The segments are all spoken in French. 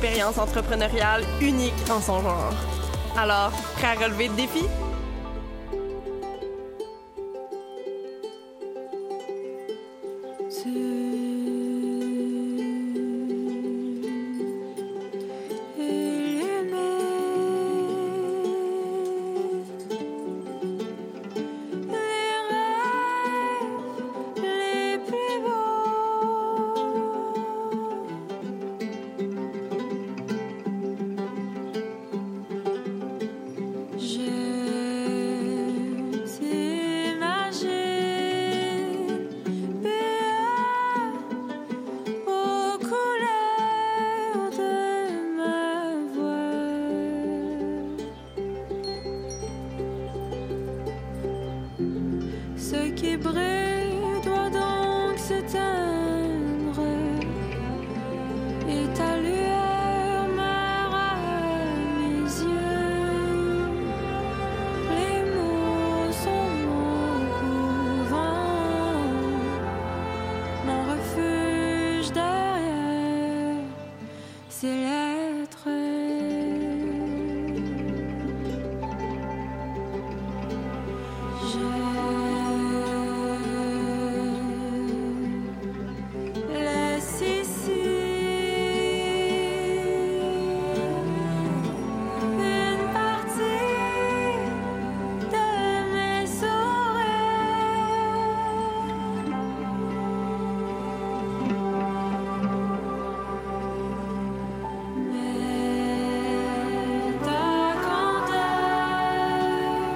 expérience entrepreneuriale unique en son genre. Alors, prêt à relever le défi? Ce qui brille doit donc s'éteindre, et ta lueur meurt à mes yeux. Les mots sont mon couvent, mon refuge derrière ces lettres. Laisse ici une partie de mes oreilles. Mais ta candeur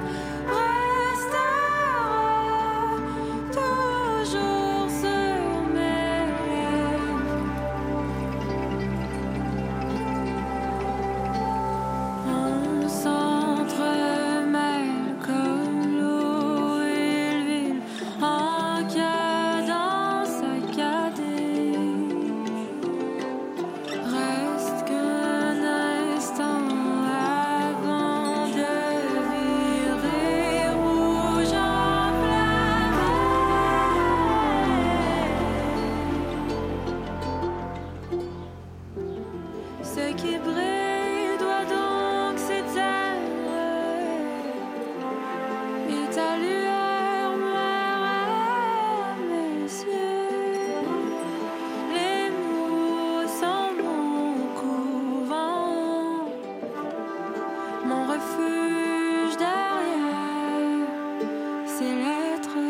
restera toujours sur mes lèvres. On s'entremêle comme l'eau et l'huile en cadence saccadée. Reste qu'un instant avant de virer rouge enflammé. Ce qui brille doit donc s'éteindre, et ta lueur meurt à mes yeux. Les mots sont mon couvent, mon refuge derrière ces lettres.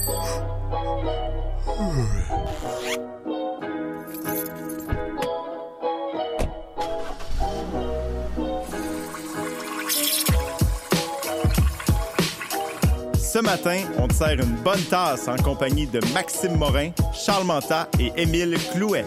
Ce matin, on te sert une bonne tasse en compagnie de Maxime Morin, Charles Manta et Émile Clouet.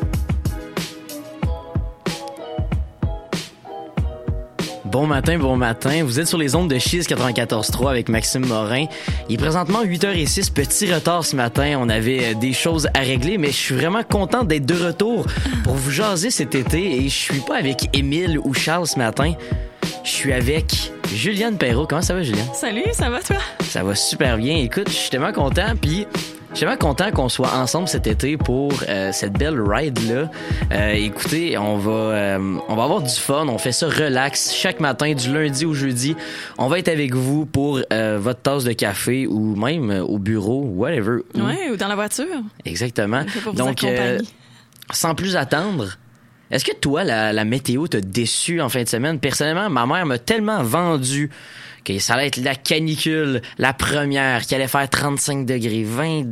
Bon matin, bon matin. Vous êtes sur les ondes de Chiz 94.3 avec Maxime Morin. Il est présentement 8h06, petit retard ce matin. On avait des choses à régler, mais je suis vraiment content d'être de retour pour vous jaser cet été. Et je suis pas avec Émile ou Charles ce matin. Je suis avec Juliane Perrault. Comment ça va, Juliane? Salut, ça va toi? Ça va super bien. Écoute, je suis tellement content, puis je suis tellement content qu'on soit ensemble cet été pour cette belle ride-là. Écoutez, on va avoir du fun. On fait ça relax chaque matin, du lundi au jeudi. On va être avec vous pour votre tasse de café ou même au bureau, whatever. Ouais, ou dans la voiture. Exactement. Pour vous Donc, accompagner. sans plus attendre, est-ce que toi, la météo t'a déçu en fin de semaine? Personnellement, ma mère m'a tellement vendu que ça allait être la canicule, la première, qui allait faire 35 degrés, 20,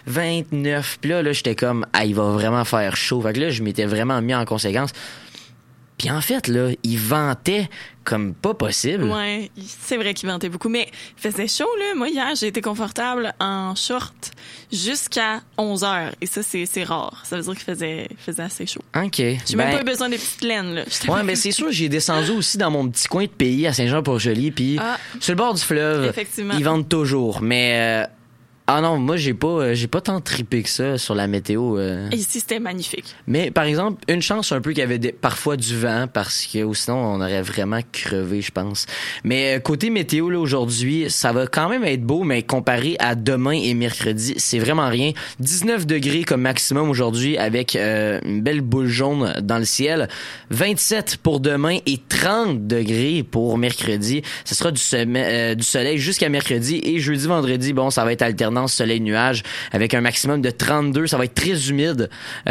29. Puis là, j'étais comme, ah, il va vraiment faire chaud. Fait que là, je m'étais vraiment mis en conséquence. Puis en fait, là, il ventait comme pas possible. Ouais, c'est vrai qu'il ventait beaucoup. Mais il faisait chaud, là. Moi, hier, j'ai été confortable en short jusqu'à 11h. Et ça, c'est rare. Ça veut dire qu'il faisait assez chaud. OK. J'ai même pas eu besoin des petites laines, là. Ouais, mais c'est sûr, j'ai descendu aussi dans mon petit coin de pays à Saint-Jean-Port-Joli. Puis sur le bord du fleuve, effectivement, ils vendent toujours. Mais... ah non, moi j'ai pas tant trippé que ça sur la météo. Ici, c'était magnifique. Mais par exemple, une chance un peu qu'il y avait parfois du vent parce que ou sinon on aurait vraiment crevé, je pense. Mais côté météo là aujourd'hui, ça va quand même être beau, mais comparé à demain et mercredi, c'est vraiment rien. 19 degrés comme maximum aujourd'hui avec une belle boule jaune dans le ciel. 27 pour demain et 30 degrés pour mercredi. Ce sera du soleil jusqu'à mercredi et jeudi, vendredi, bon, ça va être alternant soleil-nuage avec un maximum de 32. Ça va être très humide.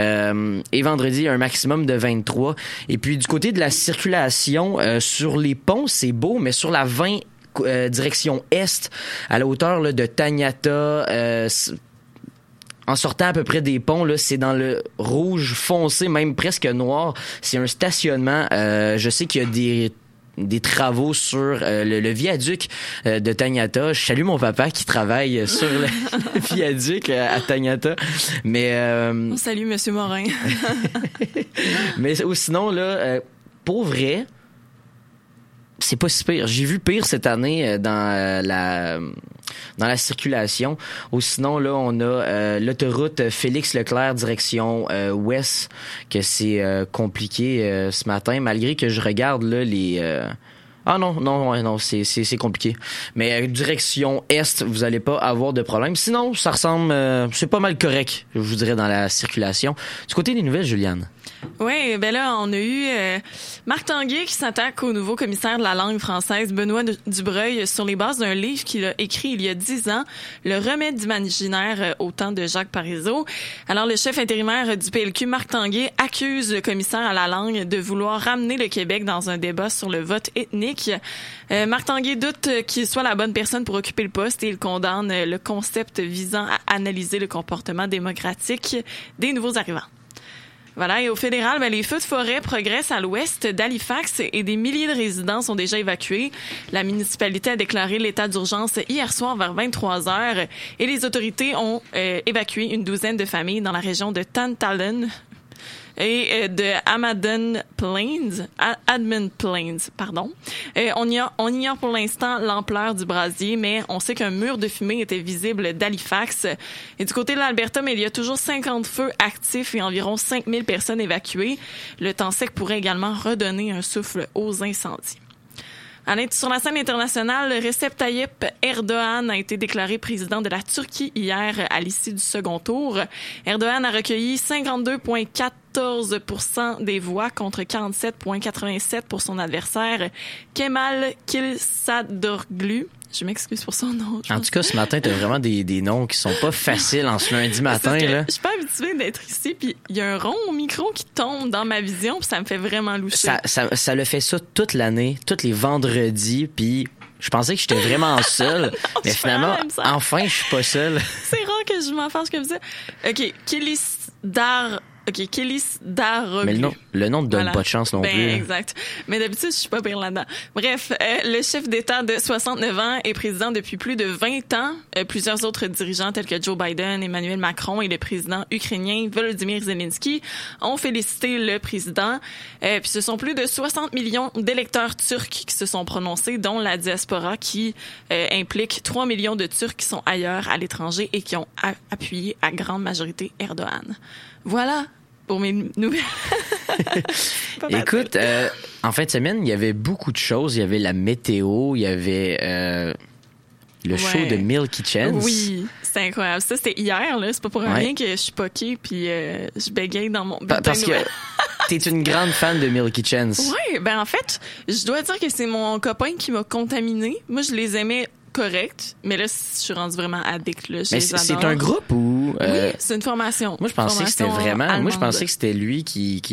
Et vendredi, un maximum de 23. Et puis, du côté de la circulation, sur les ponts, c'est beau, mais sur la 20, direction est, à la hauteur là, de Taniata, en sortant à peu près des ponts, là, c'est dans le rouge foncé, même presque noir. C'est un stationnement. Je sais qu'il y a des travaux sur le viaduc de Taniata. Je salue mon papa qui travaille sur le viaduc à Taniata. Mais on salue Monsieur Morin. mais sinon là, pour vrai, c'est pas si pire. J'ai vu pire cette année dans la circulation. Ou sinon, là, on a l'autoroute Félix-Leclerc direction ouest, que c'est compliqué ce matin, malgré que je regarde là les... Ah non, c'est compliqué. Mais direction est, vous allez pas avoir de problème. Sinon, ça ressemble... c'est pas mal correct, je vous dirais, dans la circulation. Du côté des nouvelles, Juliane? Oui, ben là, on a eu Marc Tanguay qui s'attaque au nouveau commissaire de la langue française, Benoît Dubreuil, sur les bases d'un livre qu'il a écrit il y a 10 ans, Le remède imaginaire au temps de Jacques Parizeau. Alors, le chef intérimaire du PLQ, Marc Tanguay, accuse le commissaire à la langue de vouloir ramener le Québec dans un débat sur le vote ethnique. Marc Tanguay doute qu'il soit la bonne personne pour occuper le poste et il condamne le concept visant à analyser le comportement démocratique des nouveaux arrivants. Voilà, et au fédéral, les feux de forêt progressent à l'ouest d'Halifax et des milliers de résidents sont déjà évacués. La municipalité a déclaré l'état d'urgence hier soir vers 23h et les autorités ont évacué une douzaine de familles dans la région de Tantallon et de Admin Plains, pardon. On ignore pour l'instant l'ampleur du brasier, mais on sait qu'un mur de fumée était visible d'Halifax. Et du côté de l'Alberta, il y a toujours 50 feux actifs et environ 5000 personnes évacuées. Le temps sec pourrait également redonner un souffle aux incendies. Sur la scène internationale, Recep Tayyip Erdogan a été déclaré président de la Turquie hier à l'issue du second tour. Erdogan a recueilli 52,14% des voix contre 47,87% pour son adversaire Kemal Kılıçdaroğlu. Je m'excuse pour son nom. En tout cas, ce matin, t'as vraiment des noms qui sont pas faciles en ce lundi matin. Là. Je suis pas habituée d'être ici, puis il y a un rond au micro qui tombe dans ma vision, puis ça me fait vraiment loucher. Ça le fait ça toute l'année, tous les vendredis, puis je pensais que j'étais vraiment seule, mais finalement, enfin, je suis pas seule. C'est rare je m'en fâche comme ça. OK, Kélis Daroglu. Mais le nom ne donne Voilà. pas de chance non Ben, plus. exact. Mais d'habitude, je suis pas pire là-dedans. Bref, le chef d'État de 69 ans est président depuis plus de 20 ans. Plusieurs autres dirigeants tels que Joe Biden, Emmanuel Macron et le président ukrainien Volodymyr Zelensky ont félicité le président. Puis ce sont plus de 60 millions d'électeurs turcs qui se sont prononcés, dont la diaspora qui implique 3 millions de Turcs qui sont ailleurs à l'étranger et qui ont appuyé à grande majorité Erdogan. Voilà pour mes nouvelles. Pas facile. Écoute, en fin de semaine, il y avait beaucoup de choses. Il y avait la météo, il y avait le show de Milky Chance. Oui, c'était incroyable. Ça, c'était hier, là. C'est pas pour rien que je suis poquée puis je bégaye dans mon bulletin Parce de que nouvelles. t'es une grande fan de Milky Chance. Oui, ben en fait, je dois dire que c'est mon copain qui m'a contaminée. Moi, je les aimais correct, mais là, je suis rendue vraiment addict, là. Je Mais les c'est adore. un groupe ou... Oui, c'est une formation. Moi, je pensais que c'était Formation vraiment... Moi, je allemande. pensais que c'était lui qui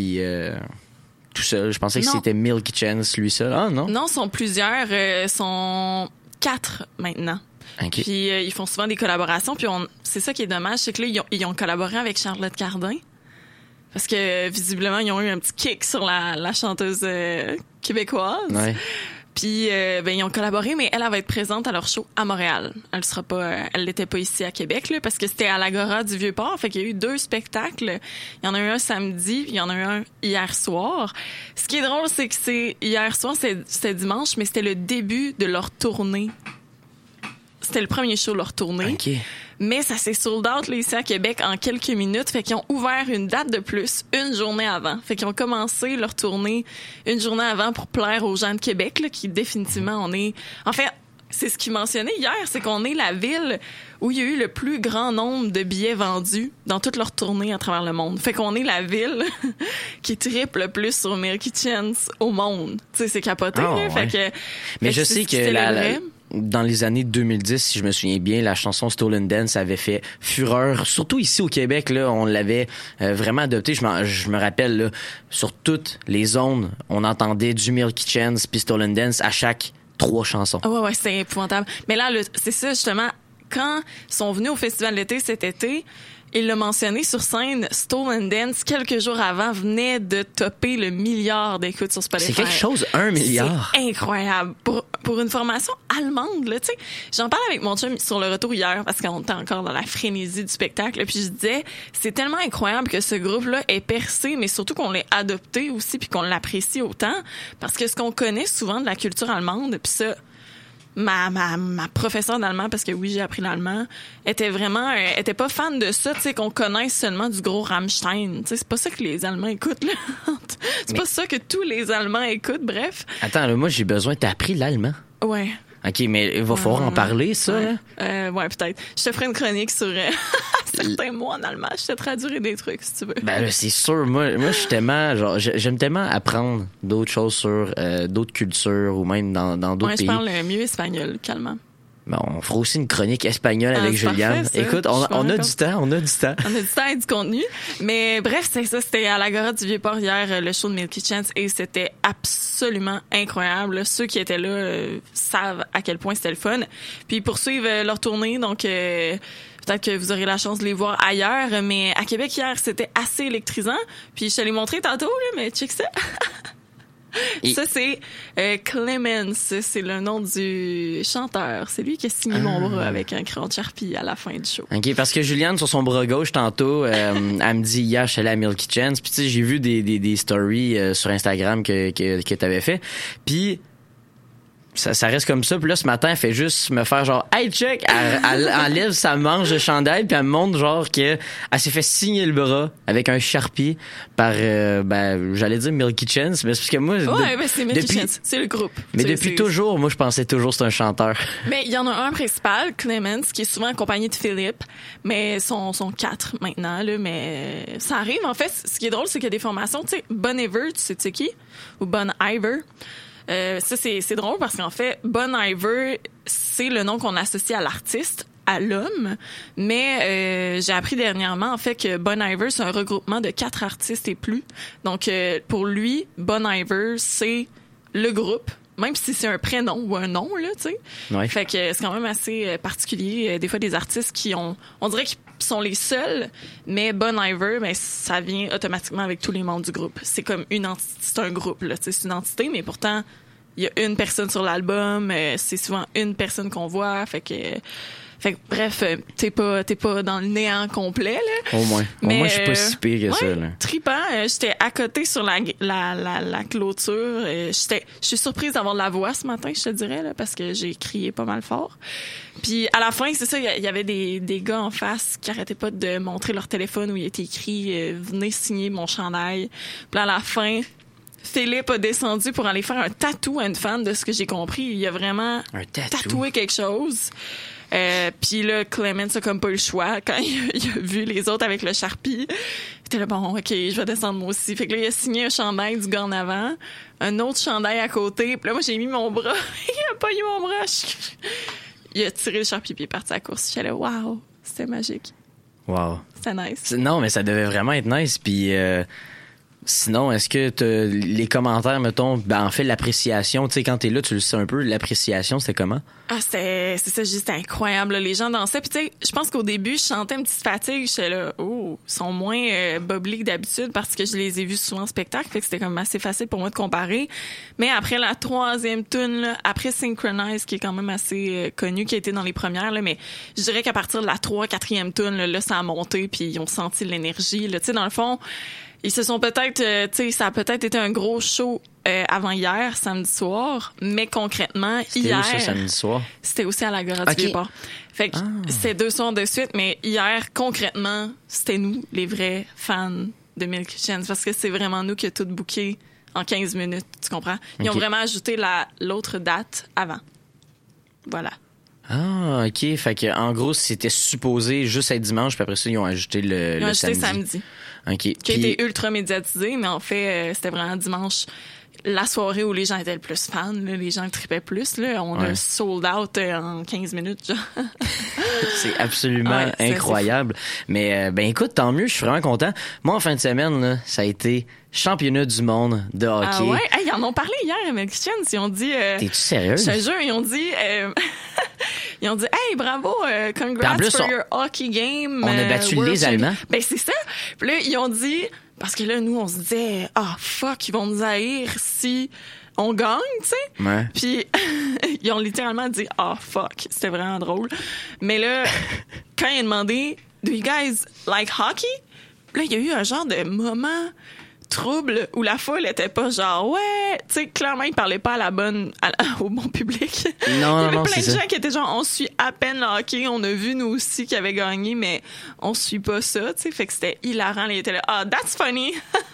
tout seul. Je pensais que Non. c'était Milky Chance, lui seul. Ah, non? Non, sont plusieurs. Sont 4 maintenant. OK. Puis ils font souvent des collaborations. Puis c'est ça qui est dommage, c'est que là, ils ont collaboré avec Charlotte Cardin. Parce que visiblement, ils ont eu un petit kick sur la chanteuse québécoise. Ouais. Puis ils ont collaboré, mais elle va être présente à leur show à Montréal. Elle l'était pas ici à Québec, là, parce que c'était à l'Agora du Vieux-Port. Fait qu'il y a eu 2 spectacles. Il y en a eu un samedi, puis il y en a eu un hier soir. Ce qui est drôle, c'est que hier soir, c'était dimanche, mais c'était le début de leur tournée. C'était le premier show de leur tournée. OK. Mais ça s'est sold out là, ici à Québec en quelques minutes. Fait qu'ils ont ouvert une date de plus une journée avant. Fait qu'ils ont commencé leur tournée une journée avant pour plaire aux gens de Québec, là, qui définitivement on est... En fait, c'est ce qu'ils mentionnaient hier, c'est qu'on est la ville où il y a eu le plus grand nombre de billets vendus dans toute leur tournée à travers le monde. Fait qu'on est la ville qui triple le plus sur Milky Chance au monde. Tu sais, c'est capoté. Ah, là. ouais. Fait que, Mais fait je c'est sais ce qui que célébrait. dans les années 2010, si je me souviens bien, la chanson Stolen Dance avait fait fureur. Surtout ici au Québec, là, on l'avait vraiment adopté. Je me rappelle, là, sur toutes les zones, on entendait du Milky Chance puis Stolen Dance à chaque 3 chansons. Ah ouais, c'est épouvantable. Mais là, c'est ça, justement, quand ils sont venus au Festival d'été cet été, il l'a mentionné sur scène, Stolen Dance, quelques jours avant, venait de topper le milliard d'écoutes sur Spotify. C'est quelque chose, 1 milliard. C'est incroyable. Pour une formation allemande, là, tu sais. J'en parlais avec mon chum sur le retour hier, parce qu'on était encore dans la frénésie du spectacle, puis je disais, c'est tellement incroyable que ce groupe-là ait percé, mais surtout qu'on l'ait adopté aussi, puis qu'on l'apprécie autant, parce que ce qu'on connaît souvent de la culture allemande, puis ça... Ma professeure d'allemand, parce que oui, j'ai appris l'allemand, était pas fan de ça, tu sais, qu'on connaisse seulement du gros Rammstein. Tu sais, c'est pas ça que les Allemands écoutent, là. C'est pas ça que tous les Allemands écoutent, bref. Attends, là, moi, j'ai besoin... T'as appris l'allemand? Ouais. OK, mais il va falloir en parler, ça. Ouais, Hein? ouais, peut-être. Je te ferai une chronique sur certains mots en allemand. Je te traduirai des trucs, si tu veux. Ben là, c'est sûr. Moi, je suis tellement... Genre, j'aime tellement apprendre d'autres choses sur d'autres cultures ou même dans d'autres Ouais, je pays. parle mieux espagnol, calmement. Ben, on fera aussi une chronique espagnole Ah, avec c'est Juliane. parfait, ça. Écoute, Je suis on a d'accord. du temps, on a du temps. On a du temps et du contenu. Mais bref, c'est ça. C'était à l'Agora du Vieux-Port hier, le show de Milky Chance, et c'était absolument incroyable. Ceux qui étaient là savent à quel point c'était le fun. Puis ils poursuivent leur tournée, donc peut-être que vous aurez la chance de les voir ailleurs. Mais à Québec hier, c'était assez électrisant. Puis je te l'ai montré tantôt, là, mais check ça. Et- Ça, c'est Clemens. C'est le nom du chanteur. C'est lui qui a signé mon bras avec un crayon de Sharpie à la fin du show. OK, parce que Juliane, sur son bras gauche, tantôt, elle me dit, hier, je suis allée à Milky Chance. Puis tu sais, j'ai vu des stories sur Instagram que t'avais fait. Puis ça reste comme ça. Puis là, ce matin, elle fait juste me faire genre, hey, check! Elle enlève sa manche de chandail, puis elle me montre genre que elle s'est fait signer le bras avec un Sharpie par, j'allais dire Milky Chance, mais c'est parce que moi, Ouais, ben c'est Milky depuis- Chance. C'est le groupe. mais C'est- depuis c'est- toujours, moi, je pensais toujours que c'était un chanteur. Mais il y en a un principal, Clemens, qui est souvent accompagné de Philippe, mais sont 4 maintenant, là, mais ça arrive. En fait, ce qui est drôle, c'est qu'il y a des formations, tu sais, Bon Iver, tu sais qui? Ou Bon Iver. Ça, c'est drôle parce qu'en fait, Bon Iver, c'est le nom qu'on associe à l'artiste, à l'homme, mais j'ai appris dernièrement, en fait, que Bon Iver, c'est un regroupement de 4 artistes et plus. Donc, pour lui, Bon Iver, c'est le groupe, même si c'est un prénom ou un nom, là, tu sais. Ouais. Fait que c'est quand même assez particulier. Des fois, des artistes qui on dirait qu'ils sont les seuls, mais Bon Iver, ben, ça vient automatiquement avec tous les membres du groupe. C'est comme c'est un groupe, là, tu sais, c'est une entité, mais pourtant, il y a une personne sur l'album, c'est souvent une personne qu'on voit, fait que bref, t'es pas dans le néant complet, là. Au moins, je suis pas si pire que ça, là. Trippant, j'étais à côté sur la clôture. Je suis surprise d'avoir de la voix ce matin, je te dirais, là, parce que j'ai crié pas mal fort. Puis à la fin, c'est ça, il y avait des gars en face qui arrêtaient pas de montrer leur téléphone où il était écrit venez signer mon chandail. Puis à la fin, Philippe a descendu pour aller faire un tatou à une fan, de ce que j'ai compris. Il a vraiment tatoué quelque chose. Puis là, Clemens a comme pas eu le choix quand il a vu les autres avec le Sharpie. Il était là, bon, OK, je vais descendre moi aussi. Fait que là, il a signé un chandail du gars en avant, un autre chandail à côté. Puis là, moi, j'ai mis mon bras. Il a pas eu mon bras. Il a tiré le Sharpie puis il est parti à la course. J'étais là, wow, c'était magique. Wow. C'était nice. Non, mais ça devait vraiment être nice. Puis sinon, est-ce que les commentaires, mettons, ben, en fait, l'appréciation, tu sais, quand t'es là, tu le sais un peu, l'appréciation, c'était comment? Ah, c'est ça, c'était incroyable, là. Les gens dansaient. Puis tu sais, je pense qu'au début, je sentais une petite fatigue. J'étais là, oh, ils sont moins bubbly que d'habitude parce que je les ai vus souvent en spectacle. Fait que c'était comme assez facile pour moi de comparer. Mais après la 3e tune, là, après Synchronize, qui est quand même assez connu, qui a été dans les premières, là, mais je dirais qu'à partir de la 4e tune, là, ça a monté puis ils ont senti l'énergie, là. Tu sais, dans le fond, ils se sont peut-être, tu sais, ça a peut-être été un gros show avant hier, samedi soir, mais concrètement, C'était hier... où, ça, samedi soir? C'était aussi à l'Agora du Vieux-Port. Fait que c'est 2 soirs de suite, mais hier, concrètement, c'était nous, les vrais fans de Milk Chance, parce que c'est vraiment nous qui a tout booké en 15 minutes, tu comprends? Ils ont vraiment ajouté l'autre date avant. Voilà. Ah, OK. Fait que, en gros, c'était supposé juste être dimanche, puis après ça, ils ont ajouté le Ils ont ajouté samedi. OK. Qui a été ultra médiatisé, mais en fait, c'était vraiment dimanche, la soirée où les gens étaient le plus fans, là, les gens le tripaient plus. Là, on a sold out en 15 minutes. Genre. C'est absolument incroyable. Mais ben écoute, tant mieux, je suis vraiment content. Moi, en fin de semaine, là, ça a été championnat du monde de hockey. Ah ouais? Hey, ils en ont parlé hier à Milk Chance. Ils ont dit... T'es-tu sérieuse? Je te jure, ils ont dit... Ils ont dit, hey, bravo, congrats plus, for your hockey game. On a battu les Allemands. Ben, c'est ça. Puis là, ils ont dit, parce que là, nous, on se disait, fuck, ils vont nous haïr si on gagne, tu sais. Ouais. Puis, ils ont littéralement dit, fuck. C'était vraiment drôle. Mais là, quand ils ont demandé, do you guys like hockey? Là, il y a eu un genre de moment trouble où la foule était pas genre ouais, tu sais, clairement ils parlaient pas au bon public. Non, il y avait non, plein de c'est gens ça. qui étaient genre on suit à peine le hockey, on a vu nous aussi qui avait gagné mais on suit pas ça, tu sais, fait que c'était hilarant, ils étaient là that's funny.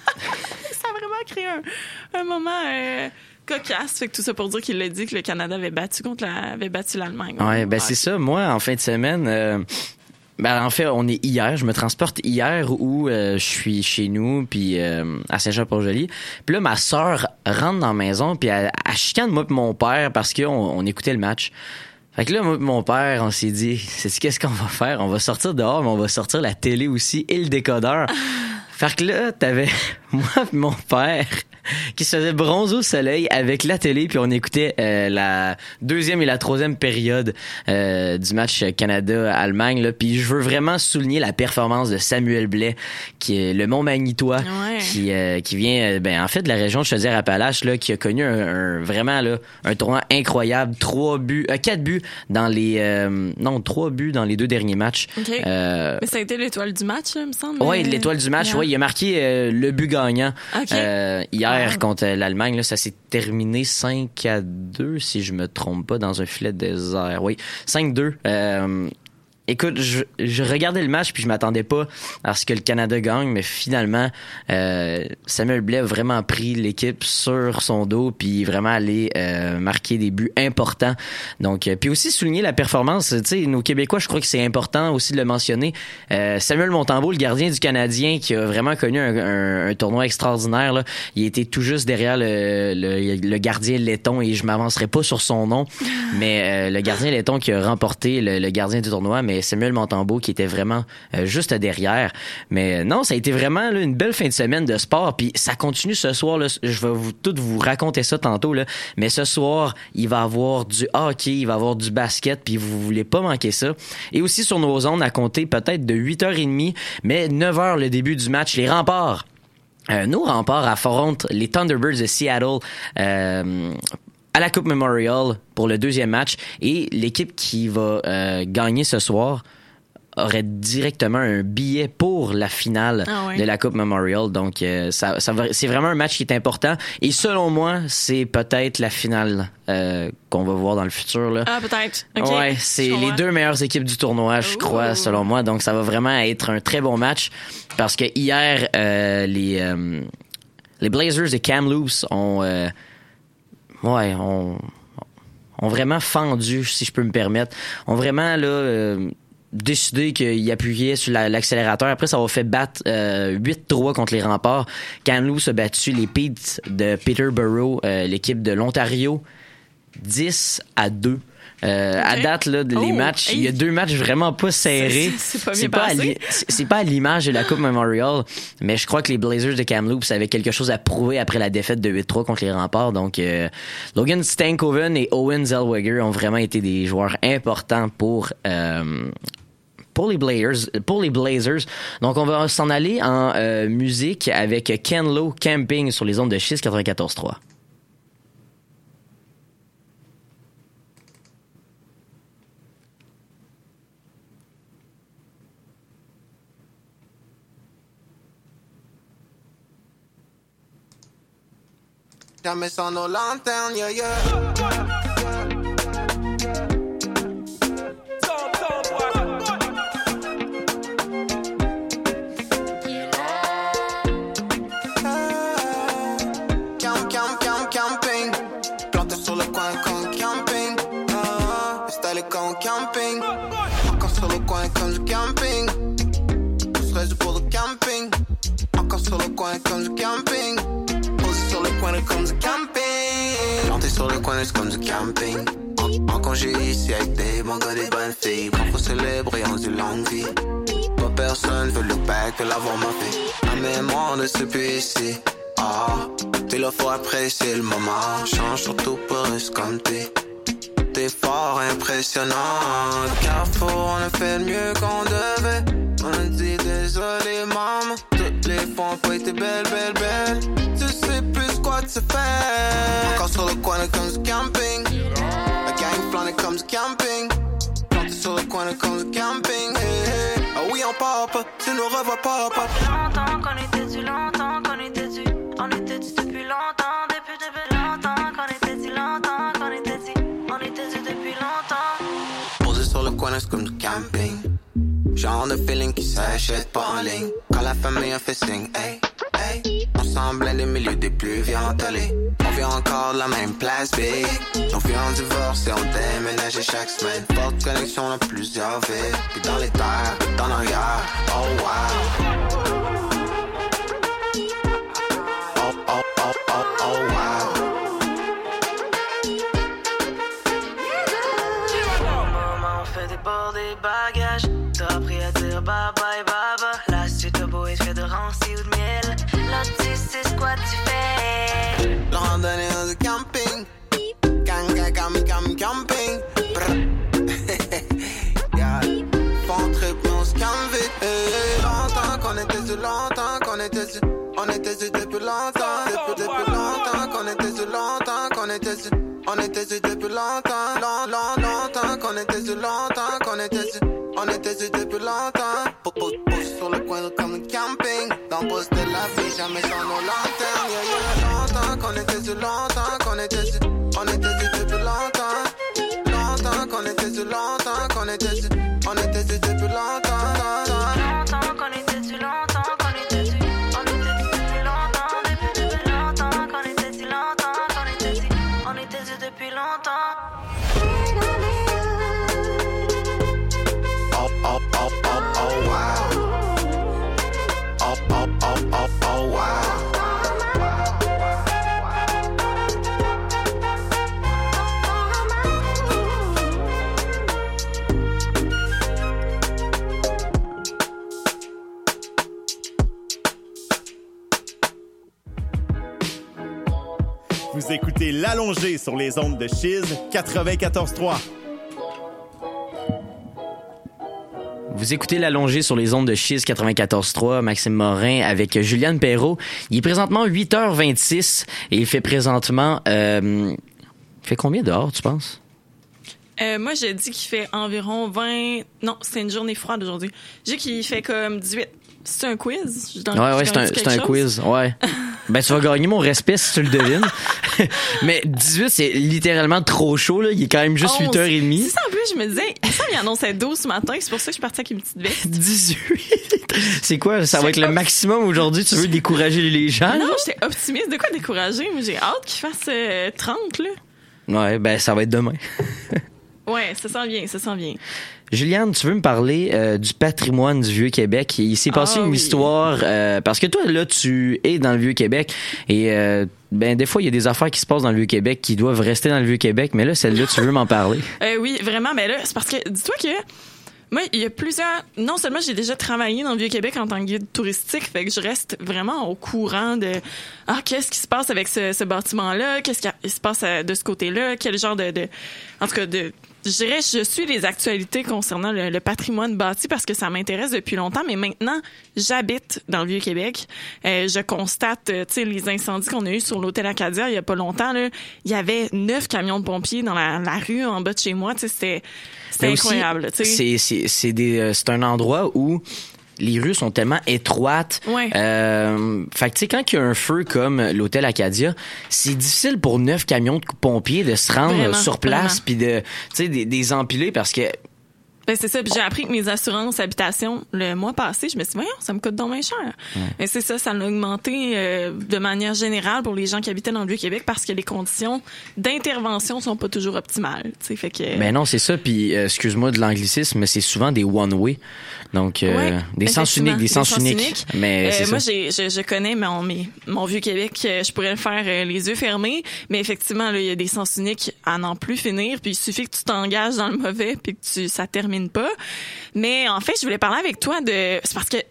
Ça a vraiment créé un moment cocasse, fait que tout ça pour dire qu'il l'a dit que le Canada avait battu l'Allemagne. Ouais, ben c'est ça. Moi, en fin de semaine, ben en fait, on est hier. Je me transporte hier où je suis chez nous, puis à Saint-Jean-Port-Joli. Puis là, ma sœur rentre dans la maison, puis elle chicane moi et mon père parce qu'on écoutait le match. Fait que là, moi et mon père, on s'est dit, qu'est-ce qu'on va faire? On va sortir dehors, mais on va sortir la télé aussi et le décodeur. Fait que là, t'avais moi et mon père qui se faisait bronzer au soleil avec la télé, puis on écoutait la 2e et la 3e période du match Canada-Allemagne. Là. Puis je veux vraiment souligner la performance de Samuel Blais, qui est le Mont-Magnétois, qui vient en fait de la région de Chaudière-Appalaches, là, qui a connu vraiment là, un tournoi incroyable, 4 buts dans les 3 buts dans les 2 derniers matchs. Okay. Mais ça a été l'étoile du match, il me semble. Oui, l'étoile du match, il a marqué le but gagnant hier contre l'Allemagne. Là, ça s'est terminé 5-2, si je me trompe pas, dans un filet désert. Oui, 5-2. Écoute, je regardais le match puis je m'attendais pas à ce que le Canada gagne, mais finalement, Samuel Blais a vraiment pris l'équipe sur son dos puis vraiment allé marquer des buts importants. Donc, puis aussi souligner la performance. Tu sais, nos Québécois, je crois que c'est important aussi de le mentionner. Samuel Montembeault, le gardien du Canadien, qui a vraiment connu un tournoi extraordinaire. Là, il était tout juste derrière le gardien letton et je m'avancerai pas sur son nom, mais le gardien letton qui a remporté le gardien du tournoi, mais mais Samuel Montembeault qui était vraiment juste derrière. Mais non, ça a été vraiment là, une belle fin de semaine de sport. Puis ça continue ce soir. Là, je vais vous raconter ça tantôt. Là, mais ce soir, il va y avoir du hockey, il va y avoir du basket, puis vous voulez pas manquer ça. Et aussi sur nos ondes à compter peut-être de 8h30, mais 9h le début du match, les Remparts. Nos Remparts affrontent les Thunderbirds de Seattle à la Coupe Memorial pour le deuxième match. Et l'équipe qui va gagner ce soir aurait directement un billet pour la finale de la Coupe Memorial. Donc, c'est vraiment un match qui est important. Et selon moi, c'est peut-être la finale qu'on va voir dans le futur. Là. Ah, peut-être. Okay. Ouais, c'est les deux meilleures équipes du tournoi, je crois, selon moi. Donc, ça va vraiment être un très bon match. Parce que hier, les Blazers de Kamloops ont vraiment fendu, si je peux me permettre. Ont vraiment là décidé qu'ils appuyaient sur l'accélérateur. Après, ça a fait battre 8-3 contre les Remparts. Kamloops a battu les Petes de Peterborough, l'équipe de l'Ontario, 10-2. À date là, les matchs, il y a deux matchs vraiment pas serrés. C'est pas à l'image de la Coupe Memorial, mais je crois que les Blazers de Kamloops avaient quelque chose à prouver après la défaite de 8-3 contre les Remparts. Donc Logan Stankoven et Owen Zellweger ont vraiment été des joueurs importants pour les Blazers. Donc on va s'en aller en musique avec Ken Lo Camping sur les ondes de Chiz 94.3. Jamais sans nos lanternes, yeah, yeah. Camping. Planté sur le coin comme camping. Installé comme camping. Encore sur le coin comme du camping. On serait pour le camping. Encore sur le coin comme du camping. Sur le coin comme du camping. Planté sur le coin comme du camping. En congé ici avec des bons gars, des bonnes filles. Quand faut célébrer, on dit longue vie. Pas personne veut look back, veut l'avoir ma fille. La mémoire ne se plus ici. T'es là, faut apprécier le moment. Change surtout pour rester comme t'es fort, impressionnant. Carrefour, on a fait le mieux qu'on devait. On a dit désolé, maman. Toutes les fois, on pas été belle. Tu sais plus quoi tu fais. Encore sur le coin comme du camping. La gang planée comme du camping. Planté sur le coin comme du camping. Hey. Ah oui, on pop, tu nous revois pop. Longtemps qu'on était dû, longtemps qu'on était dû. On était dû depuis longtemps, depuis longtemps qu'on était dû, longtemps qu'on était dû. On était dû depuis longtemps. Posé sur le coin comme du camping. Genre de feeling qui s'achète pas en ligne. Quand la famille a fait signe, hey. On semble des milieux des plus viandolés. On vient encore de la même place, big. Nos vies ont divorcé, on déménageait chaque semaine. Forte connexion dans plusieurs villes. Puis dans les terres, dans l'arrière, oh wow. Oh wow. Maman, on fait des bords, des bagages. T'as appris à dire bye bye baba. La suite au beau effet de rancy ou de miel. Là tu sais ce quoi tu fais. Randonnée dans du camping. Camping. Yeah. Font trip, mais on se calme vite. Longtemps qu'on était dû, longtemps qu'on était dû. On était dû depuis longtemps. Depuis longtemps qu'on était dû, longtemps qu'on était dû. On était dû depuis longtemps. Longtemps qu'on était dû, longtemps qu'on était dû. On était dû depuis longtemps. Pousse sur le coin comme un camping. Dans le poste de la vie, jamais sans nos lanternes. Yeah, yeah. Longtemps qu'on était dû, longtemps qu'on était dû. On était dû depuis longtemps. Longtemps qu'on était dû, longtemps qu'on était dû. On était dû depuis longtemps. Longtemps qu'on était dû, longtemps qu'on était dû. On était dû depuis longtemps. Depuis longtemps qu'on était dû, longtemps qu'on était dû. On était dû depuis longtemps. Oh wow. Oh wow. Vous écoutez L'Allongé sur les ondes de Chiz 94.3. Vous écoutez L'Allongé sur les ondes de Chiz 94.3, Maxime Morin avec Juliane Perrault. Il est présentement 8h26 et il fait présentement... il fait combien dehors, tu penses? Moi, j'ai dit qu'il fait environ 20... Non, c'est une journée froide aujourd'hui. J'ai dit qu'il fait comme 18. C'est un quiz? Ouais, c'est un quiz. Ouais. Ben, tu vas gagner mon respect si tu le devines. Mais 18, c'est littéralement trop chaud, là. Il est quand même juste 8h30. C'est ça, en plus, je me disais, il annonçait 12 ce matin. C'est pour ça que je suis partie avec une petite veste. 18? C'est quoi? Ça va être le maximum aujourd'hui? Tu veux décourager les gens? Non, j'étais optimiste. De quoi décourager? Moi, j'ai hâte qu'il fasse 30, là. Ouais, ben, ça va être demain. Ouais, ça sent bien. Juliane, tu veux me parler du patrimoine du Vieux-Québec? Il s'est passé une histoire, parce que toi, là, tu es dans le Vieux-Québec et ben des fois, il y a des affaires qui se passent dans le Vieux-Québec qui doivent rester dans le Vieux-Québec, mais là, celle-là, tu veux m'en parler? Oui, vraiment, ben là, c'est parce que, dis-toi que moi, il y a plusieurs... Non seulement j'ai déjà travaillé dans le Vieux-Québec en tant que guide touristique, fait que je reste vraiment au courant de qu'est-ce qui se passe avec ce bâtiment-là, qu'est-ce qui se passe de ce côté-là, quel genre en tout cas, je dirais, je suis les actualités concernant le patrimoine bâti parce que ça m'intéresse depuis longtemps, mais maintenant, j'habite dans le Vieux-Québec. Je constate, tu sais, les incendies qu'on a eu sur l'hôtel Acadia il y a pas longtemps, là, il y avait 9 camions de pompiers dans la rue en bas de chez moi, tu sais, c'était incroyable, tu sais. C'est un endroit où les rues sont tellement étroites. Ouais. Fait que tu sais, quand il y a un feu comme l'hôtel Acadia, c'est difficile pour 9 camions de pompiers de se rendre sur place puis de, tu sais, des empiler parce que... Ben c'est ça, puis j'ai appris que mes assurances habitation le mois passé, je me suis dit voyons, ça me coûte donc bien cher. Ouais. Mais c'est ça l'a augmenté de manière générale pour les gens qui habitaient dans le Vieux-Québec parce que les conditions d'intervention sont pas toujours optimales, tu sais, fait que Ben non, c'est ça, puis excuse-moi de l'anglicisme, mais c'est souvent des one way. Donc des sens uniques, mais c'est moi ça. je connais mon Vieux-Québec, je pourrais le faire les yeux fermés, mais effectivement là, il y a des sens uniques à n'en plus finir, puis il suffit que tu t'engages dans le mauvais puis que ça termine pas. Mais en fait, je voulais parler avec toi c'est parce que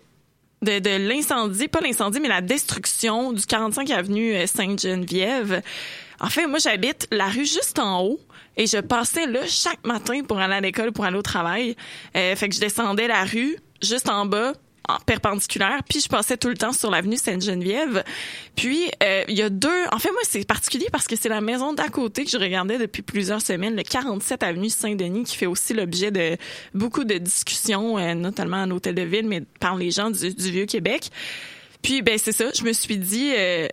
de l'incendie, pas l'incendie, mais la destruction du 45 avenue Sainte-Geneviève. En fait, moi, j'habite la rue juste en haut et je passais là chaque matin pour aller à l'école, pour aller au travail. Fait que je descendais la rue juste en bas, en perpendiculaire, puis je passais tout le temps sur l'avenue Sainte-Geneviève. Puis il y a en fait moi c'est particulier parce que c'est la maison d'à côté que je regardais depuis plusieurs semaines, le 47 avenue Saint-Denis, qui fait aussi l'objet de beaucoup de discussions, notamment à l'hôtel de ville, mais par les gens du Vieux-Québec. Puis ben c'est ça, je me suis dit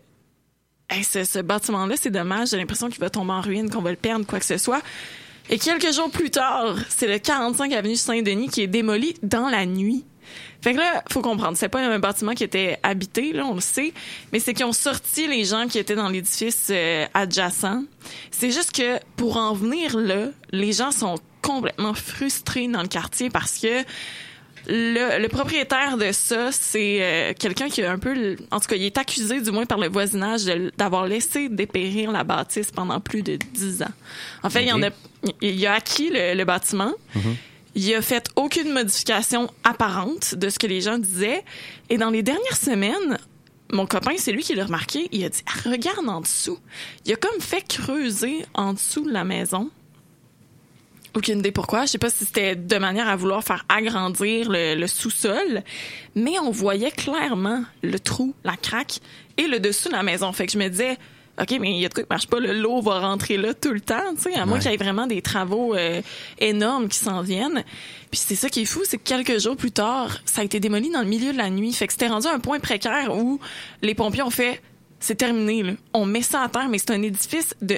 ce bâtiment-là, c'est dommage, j'ai l'impression qu'il va tomber en ruine, qu'on va le perdre, quoi que ce soit. Et quelques jours plus tard, c'est le 45 avenue Saint-Denis qui est démoli dans la nuit. Fait que là, faut comprendre, c'est pas un bâtiment qui était habité, là, on le sait, mais c'est qu'ils ont sorti les gens qui étaient dans l'édifice adjacent. C'est juste que pour en venir là, les gens sont complètement frustrés dans le quartier parce que le propriétaire de ça, c'est quelqu'un qui a un peu... En tout cas, il est accusé, du moins par le voisinage, d'avoir laissé dépérir la bâtisse pendant plus de 10 ans. En fait, il a acquis le bâtiment. Mm-hmm. Il a fait aucune modification apparente de ce que les gens disaient. Et dans les dernières semaines, mon copain, c'est lui qui l'a remarqué, il a dit « Regarde en dessous ». Il a comme fait creuser en dessous de la maison. Aucune idée pourquoi. Je sais pas si c'était de manière à vouloir faire agrandir le sous-sol, mais on voyait clairement le trou, la craque et le dessous de la maison. Fait que je me disais... OK, mais il y a de quoi qui marche pas, l'eau va rentrer là tout le temps, tu sais, à moins qu'il y ait vraiment des travaux énormes qui s'en viennent. Puis c'est ça qui est fou, c'est que quelques jours plus tard, ça a été démoli dans le milieu de la nuit. Fait que c'était rendu un point précaire où les pompiers ont fait « C'est terminé, là. On met ça à terre », mais c'est un édifice de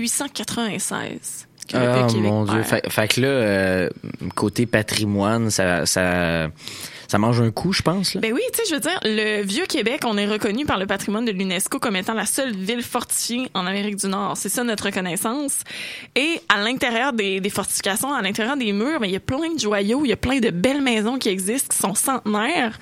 1896. Oh mon Dieu. Fait que là, côté patrimoine, ça mange un coup, je pense. Là. Ben oui, tu sais, je veux dire, le Vieux-Québec, on est reconnu par le patrimoine de l'UNESCO comme étant la seule ville fortifiée en Amérique du Nord. C'est ça notre reconnaissance. Et à l'intérieur des fortifications, à l'intérieur des murs, ben, il y a plein de joyaux, il y a plein de belles maisons qui existent, qui sont centenaires.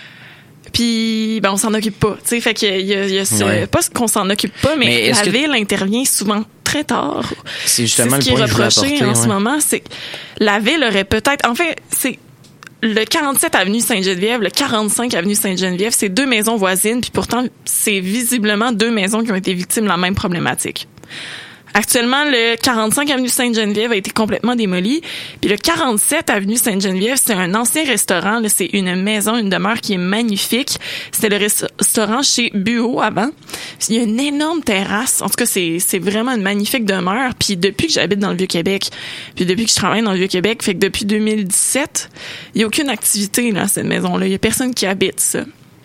Puis, ben, on s'en occupe pas. Tu sais, fait qu'il y a pas qu'on s'en occupe pas, mais la ville intervient souvent très tard. C'est justement ce qui le point est reproché en ce moment, c'est que la ville aurait peut-être... En fait, c'est... le 47 avenue Sainte-Geneviève, le 45 avenue Sainte-Geneviève, c'est 2 maisons voisines, puis pourtant, c'est visiblement 2 maisons qui ont été victimes de la même problématique. Actuellement, le 45 avenue Sainte-Geneviève a été complètement démoli. Puis le 47 avenue Sainte-Geneviève, c'est un ancien restaurant. Là, c'est une maison, une demeure qui est magnifique. C'était le restaurant chez Buot avant. Puis il y a une énorme terrasse. En tout cas, c'est vraiment une magnifique demeure. Puis depuis que j'habite dans le Vieux-Québec, puis depuis que je travaille dans le Vieux-Québec, fait que depuis 2017, il y a aucune activité là, à cette maison-là. Il y a personne qui habite ça.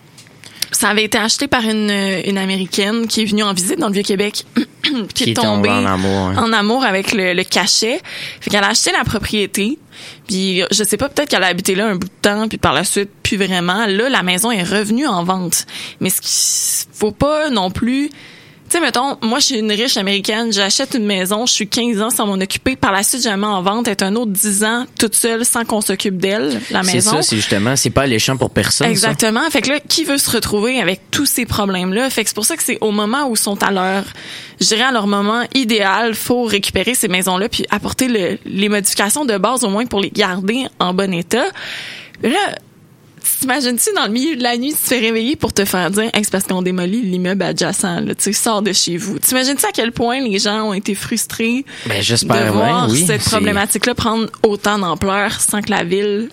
Ça avait été acheté par une Américaine qui est venue en visite dans le Vieux-Québec qui est tombée en amour avec le cachet. Fait qu'elle a acheté la propriété. Puis je sais pas, peut-être qu'elle a habité là un bout de temps, puis par la suite, plus vraiment. Là, la maison est revenue en vente. Mais ce qu'il faut pas non plus... Tu sais, mettons, moi, je suis une riche américaine, j'achète une maison, je suis 15 ans sans m'en occuper. Par la suite, je la mets en vente, être un autre 10 ans toute seule sans qu'on s'occupe d'elle, la maison. C'est ça, c'est justement, c'est pas alléchant pour personne. Exactement. Ça. Fait que là, qui veut se retrouver avec tous ces problèmes-là? Fait que c'est pour ça que c'est au moment où ils sont je dirais à leur moment idéal, faut récupérer ces maisons-là puis apporter les modifications de base au moins pour les garder en bon état. Là, t'imagines-tu, dans le milieu de la nuit, tu te fais réveiller pour te faire dire hey, c'est parce qu'on démolit l'immeuble adjacent, là, tu sais, sors de chez vous. T'imagines-tu à quel point les gens ont été frustrés j'espère de voir oui, cette problématique-là prendre autant d'ampleur sans que la ville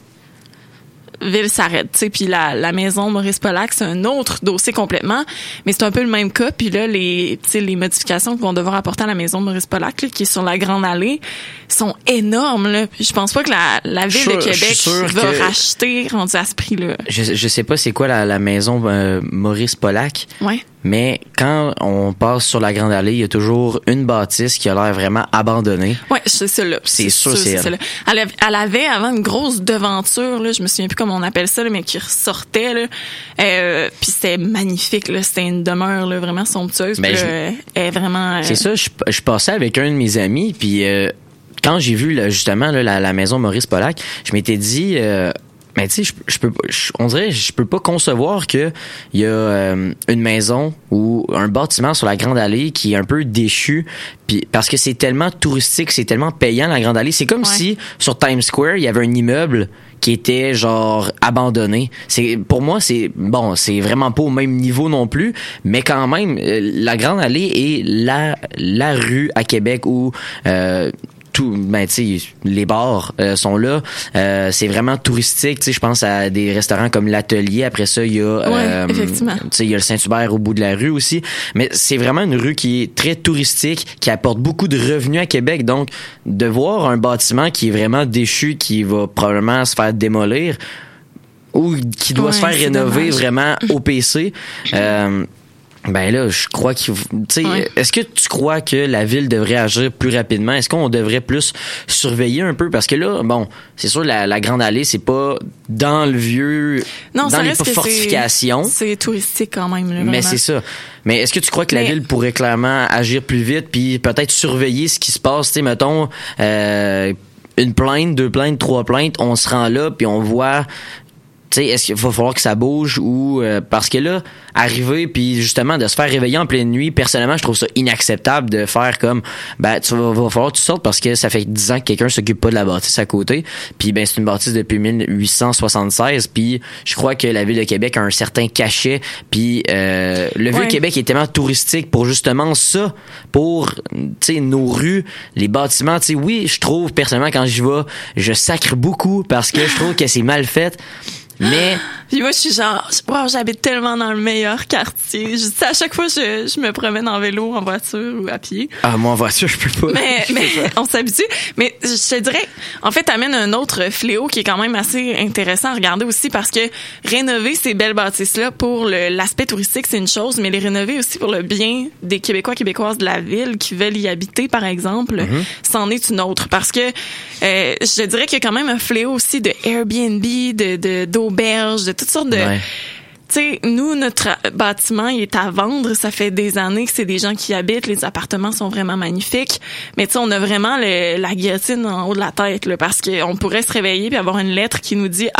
s'arrête, tu sais, puis la maison Maurice-Polac, c'est un autre dossier complètement, mais c'est un peu le même cas, puis là les modifications qu'ils vont devoir apporter à la maison Maurice-Polac là, qui est sur la Grande Allée sont énormes là, puis je pense pas que la ville de Québec va racheter rendu à ce prix-là. Je sais pas c'est quoi la maison Maurice-Polac. Ouais. Mais quand on passe sur la Grande Allée, il y a toujours une bâtisse qui a l'air vraiment abandonnée. Ouais, c'est celle-là. C'est sûr, c'est elle. Elle avait avant une grosse devanture, là, je me souviens plus comment on appelle ça, là, mais qui ressortait, là. Puis c'était magnifique, là. C'était une demeure, là, vraiment somptueuse. Elle est vraiment. C'est ça. Je passais avec un de mes amis, puis quand j'ai vu là, justement là, la maison Maurice-Polac, je m'étais dit. Mais tu sais, on dirait, je peux pas concevoir que il y a une maison ou un bâtiment sur la Grande Allée qui est un peu déchu, puis parce que c'est tellement touristique, c'est tellement payant la Grande Allée. C'est comme si sur Times Square il y avait un immeuble qui était genre abandonné. Pour moi c'est vraiment pas au même niveau non plus, mais quand même la Grande Allée est la rue à Québec où les bars sont là. C'est vraiment touristique. Je pense à des restaurants comme l'Atelier. Après ça, il y a il y a le Saint-Hubert au bout de la rue aussi. Mais c'est vraiment une rue qui est très touristique, qui apporte beaucoup de revenus à Québec. Donc, de voir un bâtiment qui est vraiment déchu, qui va probablement se faire démolir ou qui doit se faire rénover vraiment au PC... Ben là, je crois qu'il est-ce que tu crois que la ville devrait agir plus rapidement? Est-ce qu'on devrait plus surveiller un peu? Parce que là, bon, c'est sûr, la Grande Allée, c'est pas dans le vieux, dans les fortifications. C'est touristique quand même, là, mais c'est ça. Mais est-ce que tu crois que la ville pourrait clairement agir plus vite puis peut-être surveiller ce qui se passe? Tu sais, mettons, une plainte, 2 plaintes, 3 plaintes, on se rend là puis on voit... Tu sais, est-ce qu'il va falloir que ça bouge ou parce que là, arriver puis justement de se faire réveiller en pleine nuit, personnellement, je trouve ça inacceptable de faire comme va falloir que tu sortes parce que ça fait 10 ans que quelqu'un s'occupe pas de la bâtisse à côté. Puis c'est une bâtisse depuis 1876, puis je crois que la ville de Québec a un certain cachet, puis le Vieux-Québec est tellement touristique pour justement ça, pour nos rues, les bâtiments, oui, je trouve personnellement quand j'y vais, je sacre beaucoup parce que je trouve que c'est mal fait. Mais puis moi je suis genre j'habite tellement dans le meilleur quartier. À chaque fois je me promène en vélo, en voiture ou à pied. Ah moi en voiture je peux pas. Mais on s'habitue. Mais je te dirais en fait t'amènes un autre fléau qui est quand même assez intéressant à regarder aussi parce que rénover ces belles bâtisses là pour l'aspect touristique c'est une chose, mais les rénover aussi pour le bien des Québécoises de la ville qui veulent y habiter par exemple, c'en est une autre parce que je dirais qu'il y a quand même un fléau aussi de Airbnb, d'auberges, de toutes sortes de sais, nous, notre bâtiment, il est à vendre. Ça fait des années que c'est des gens qui y habitent. Les appartements sont vraiment magnifiques. Mais tu sais, on a vraiment la guillotine en haut de la tête, là, parce qu'on pourrait se réveiller puis avoir une lettre qui nous dit,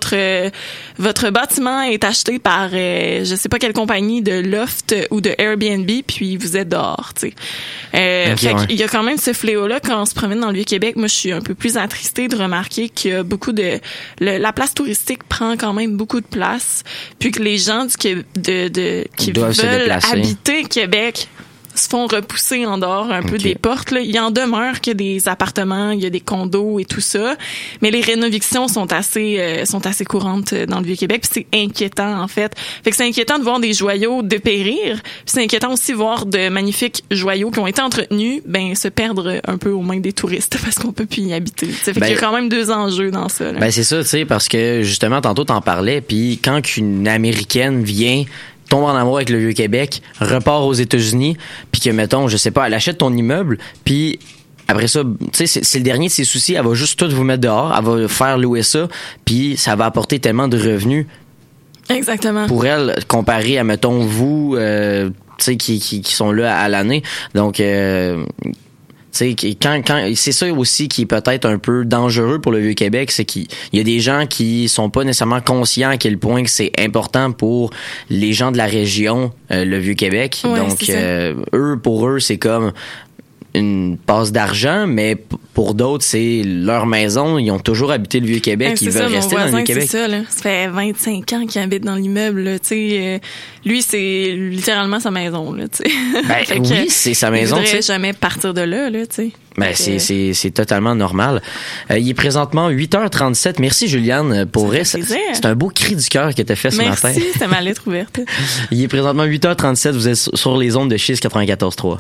votre bâtiment est acheté par, je sais pas quelle compagnie de loft ou de Airbnb, puis vous êtes dehors, tu sais. Il y a quand même ce fléau-là quand on se promène dans le Vieux-Québec. Moi, je suis un peu plus attristée de remarquer qu'il y a beaucoup la place touristique prend quand même beaucoup de place, puis que les gens qui veulent habiter Québec se font repousser en dehors un peu des portes. Là. Il en demeure que des appartements, il y a des condos et tout ça, mais les rénovictions sont assez courantes dans le Vieux-Québec, puis c'est inquiétant en fait. Fait que c'est inquiétant de voir des joyaux dépérir, puis c'est inquiétant aussi de voir de magnifiques joyaux qui ont été entretenus se perdre un peu aux mains des touristes parce qu'on peut plus y habiter. Fait qu'il y a quand même deux enjeux dans ça. Là. C'est ça, tu sais, parce que justement tantôt t'en parlais, puis quand une Américaine vient tombe en amour avec le Vieux-Québec, repart aux États-Unis, puis que, mettons, je sais pas, elle achète ton immeuble, puis après ça, tu sais, c'est le dernier de ses soucis, elle va juste tout vous mettre dehors, elle va faire louer ça, puis ça va apporter tellement de revenus. Exactement. Pour elle, comparé à, mettons, vous, tu sais, qui sont là à l'année. Donc, tu sais, quand c'est ça aussi qui est peut-être un peu dangereux pour le Vieux-Québec, c'est qu'il y a des gens qui sont pas nécessairement conscients à quel point que c'est important pour les gens de la région, le Vieux-Québec. Ouais, donc, pour eux, c'est comme une passe d'argent, mais pour d'autres, c'est leur maison. Ils ont toujours habité le Vieux-Québec. Ils veulent rester dans le Vieux-Québec. C'est ça, là. Ça fait 25 ans qu'il habite dans l'immeuble, tu sais. Lui, c'est littéralement sa maison, là, tu sais. Oui, c'est sa maison, tu sais. Il voudrait jamais partir de là, tu sais. C'est totalement normal. Il est présentement 8h37. Merci, Juliane, pour vrai. C'est un beau cri du cœur que tu as fait ce matin. Merci, c'était ma lettre ouverte. Il est présentement 8h37. Vous êtes sur les ondes de Chiz 94.3.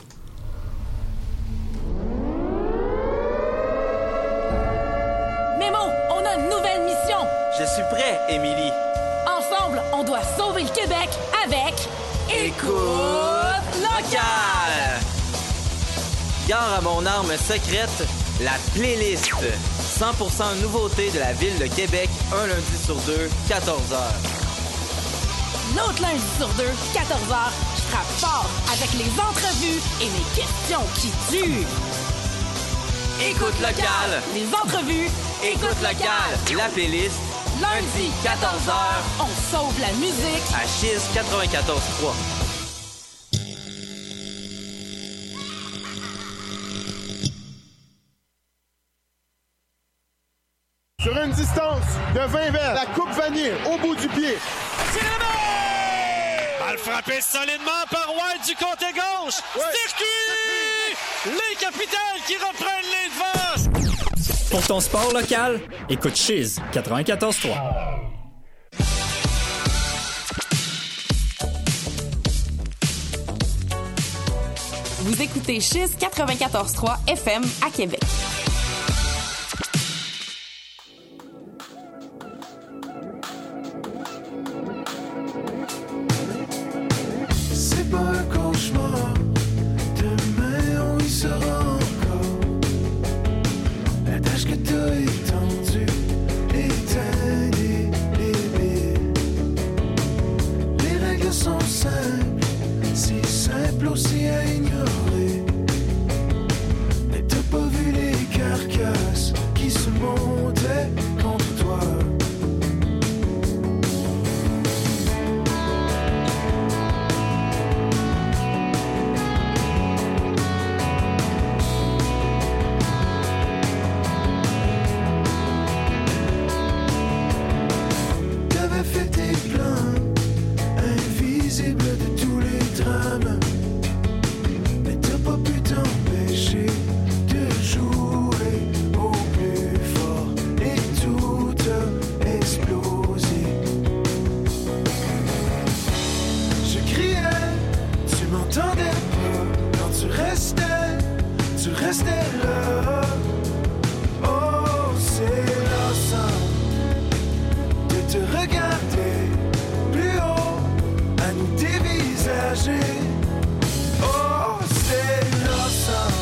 Je suis prêt, Émilie. Ensemble, on doit sauver le Québec avec Écoute locale. Gare à mon arme secrète, la playlist. 100% nouveauté de la ville de Québec, un lundi sur deux, 14h. L'autre lundi sur deux, 14h, je frappe fort avec les entrevues et les questions qui tuent. Écoute locale. Les entrevues. Écoute locale. La playlist. Lundi, 14h. On sauve la musique. À Chiz 94.3. Sur une distance de 20 mètres, la coupe vanille au bout du pied. Balle frappée solidement par White du côté gauche. Ouais. Circuit! Les Capitals qui reprennent les devants. Pour ton sport local, écoute Chiz 94.3. Vous écoutez Chiz 94.3 FM à Québec. C'est pas un cauchemar, demain on y sera encore. La tâche que t'as étendue, éteindre les billes. Les règles sont simples, si simples aussi à ignorer. Mais t'as pas vu les carcasses qui se montaient contre toi. Fait tes plans, invisibles de tous les drames. Mais t'as pas pu t'empêcher de jouer au plus fort. Et tout a explosé. Je criais, tu m'entendais pas. Quand tu restais là. Oh, c'est lassant de te regarder plus haut, à nous dévisager. Oh, c'est lassant.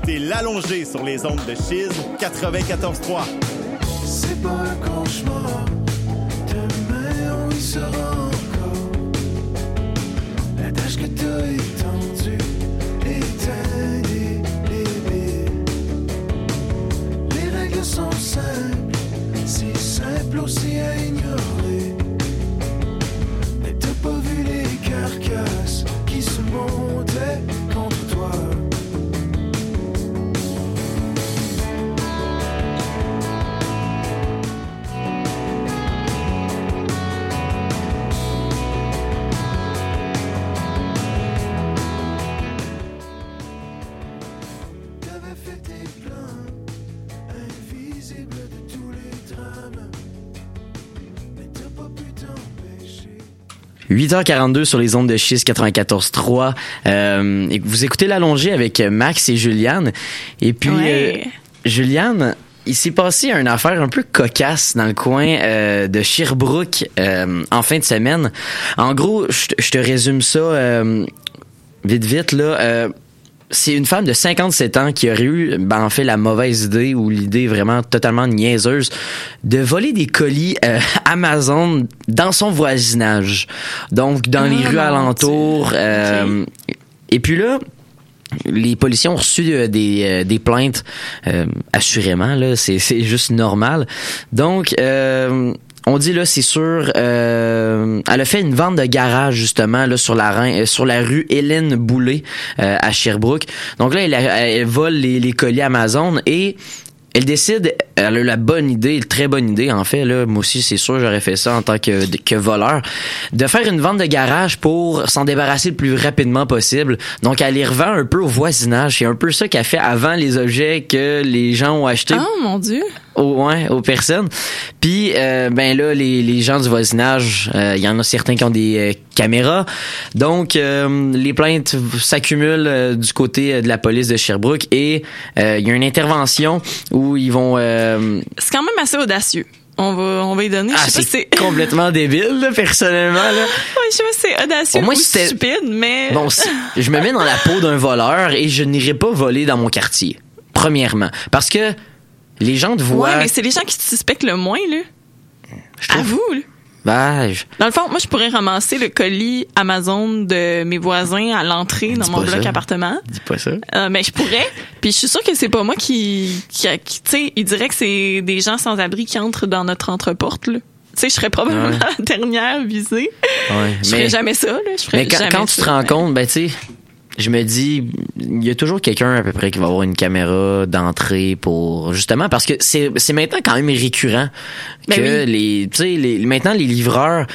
écoutez L'Allongé sur les ondes de Chiz 94.3. C'est pas un cauchemar, demain on y sera encore. La tâche que t'as étendue, éteint les billes. Les règles sont simples, si simples aussi à ignorer. Mais t'as pas vu les carcasses qui se montaient contre toi. T'avais fait tes plans, invisibles de tous les drames. Mais t'as pas pu t'empêcher. 8h42 sur les ondes de Chiz 94.3. Et vous écoutez L'Allongé avec Max et Juliane. Et puis, Juliane, il s'est passé une affaire un peu cocasse dans le coin de Sherbrooke en fin de semaine. En gros, je te résume ça vite là. C'est une femme de 57 ans qui aurait eu, en fait, la mauvaise idée ou l'idée vraiment totalement niaiseuse de voler des colis Amazon dans son voisinage. Donc, dans les rues alentours. Et puis là, les policiers ont reçu des plaintes, assurément, là, c'est juste normal. Donc, on dit là, c'est sûr, elle a fait une vente de garage justement là sur la rue Hélène Boulay à Sherbrooke. Donc là, elle vole les colis Amazon et elle décide, elle a la bonne idée, très bonne idée en fait, là, moi aussi c'est sûr j'aurais fait ça en tant que voleur, de faire une vente de garage pour s'en débarrasser le plus rapidement possible. Donc elle les revend un peu au voisinage, c'est un peu ça qu'elle fait avant les objets que les gens ont achetés. Oh mon Dieu! Aux personnes. Puis ben là les gens du voisinage, il y en a certains qui ont des caméras. Donc les plaintes s'accumulent du côté de la police de Sherbrooke et il y a une intervention où ils vont c'est quand même assez audacieux. On va y donner. Je sais pas c'est complètement débile là, personnellement là. Ouais, je sais pas si c'est audacieux ou stupide, mais bon, je me mets dans la peau d'un voleur et je n'irai pas voler dans mon quartier. Premièrement, parce que les gens te voient. Ouais, mais c'est les gens qui te suspectent le moins, là. À vous, là. Dans le fond, moi, je pourrais ramasser le colis Amazon de mes voisins à l'entrée dans mon bloc appartement. Dis pas ça. Mais je pourrais. Puis je suis sûre que c'est pas moi qui tu sais, il dirait que c'est des gens sans abri qui entrent dans notre entreporte, là. Tu sais, je serais probablement la dernière visée. Ouais, je ferais jamais ça, là. Mais quand tu te rends compte, ben, tu sais, je me dis, il y a toujours quelqu'un à peu près qui va avoir une caméra d'entrée pour, justement, parce que c'est maintenant quand même récurrent que tu sais, maintenant les livreurs,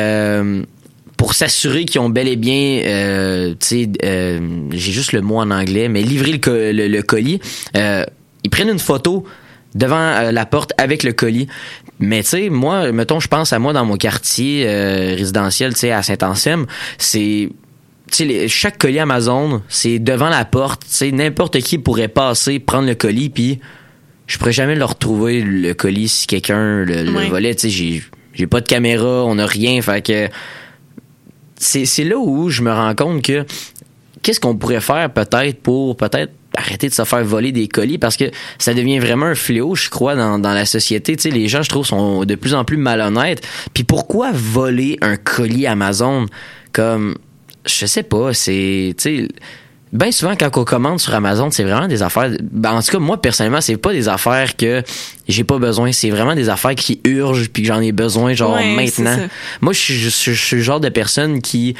pour s'assurer qu'ils ont bel et bien, tu sais, j'ai juste le mot en anglais, mais livrer le colis, ils prennent une photo devant la porte avec le colis. Mais tu sais, moi, mettons, je pense à moi dans mon quartier résidentiel, tu sais, à Saint-Anselme, c'est chaque colis Amazon, c'est devant la porte. N'importe qui pourrait passer, prendre le colis, puis je pourrais jamais le retrouver, le colis, si quelqu'un le volait. J'ai pas de caméra, on a rien. Fait que c'est là où je me rends compte que qu'est-ce qu'on pourrait faire peut-être pour arrêter de se faire voler des colis, parce que ça devient vraiment un fléau, je crois, dans la société. Tu sais, les gens, je trouve, sont de plus en plus malhonnêtes. Puis pourquoi voler un colis Amazon comme... Je sais pas, c'est, tu sais, bien souvent quand on commande sur Amazon, c'est vraiment des affaires, en tout cas moi personnellement, c'est pas des affaires que j'ai pas besoin, c'est vraiment des affaires qui urgent puis que j'en ai besoin genre maintenant. Moi je suis le genre de personne qui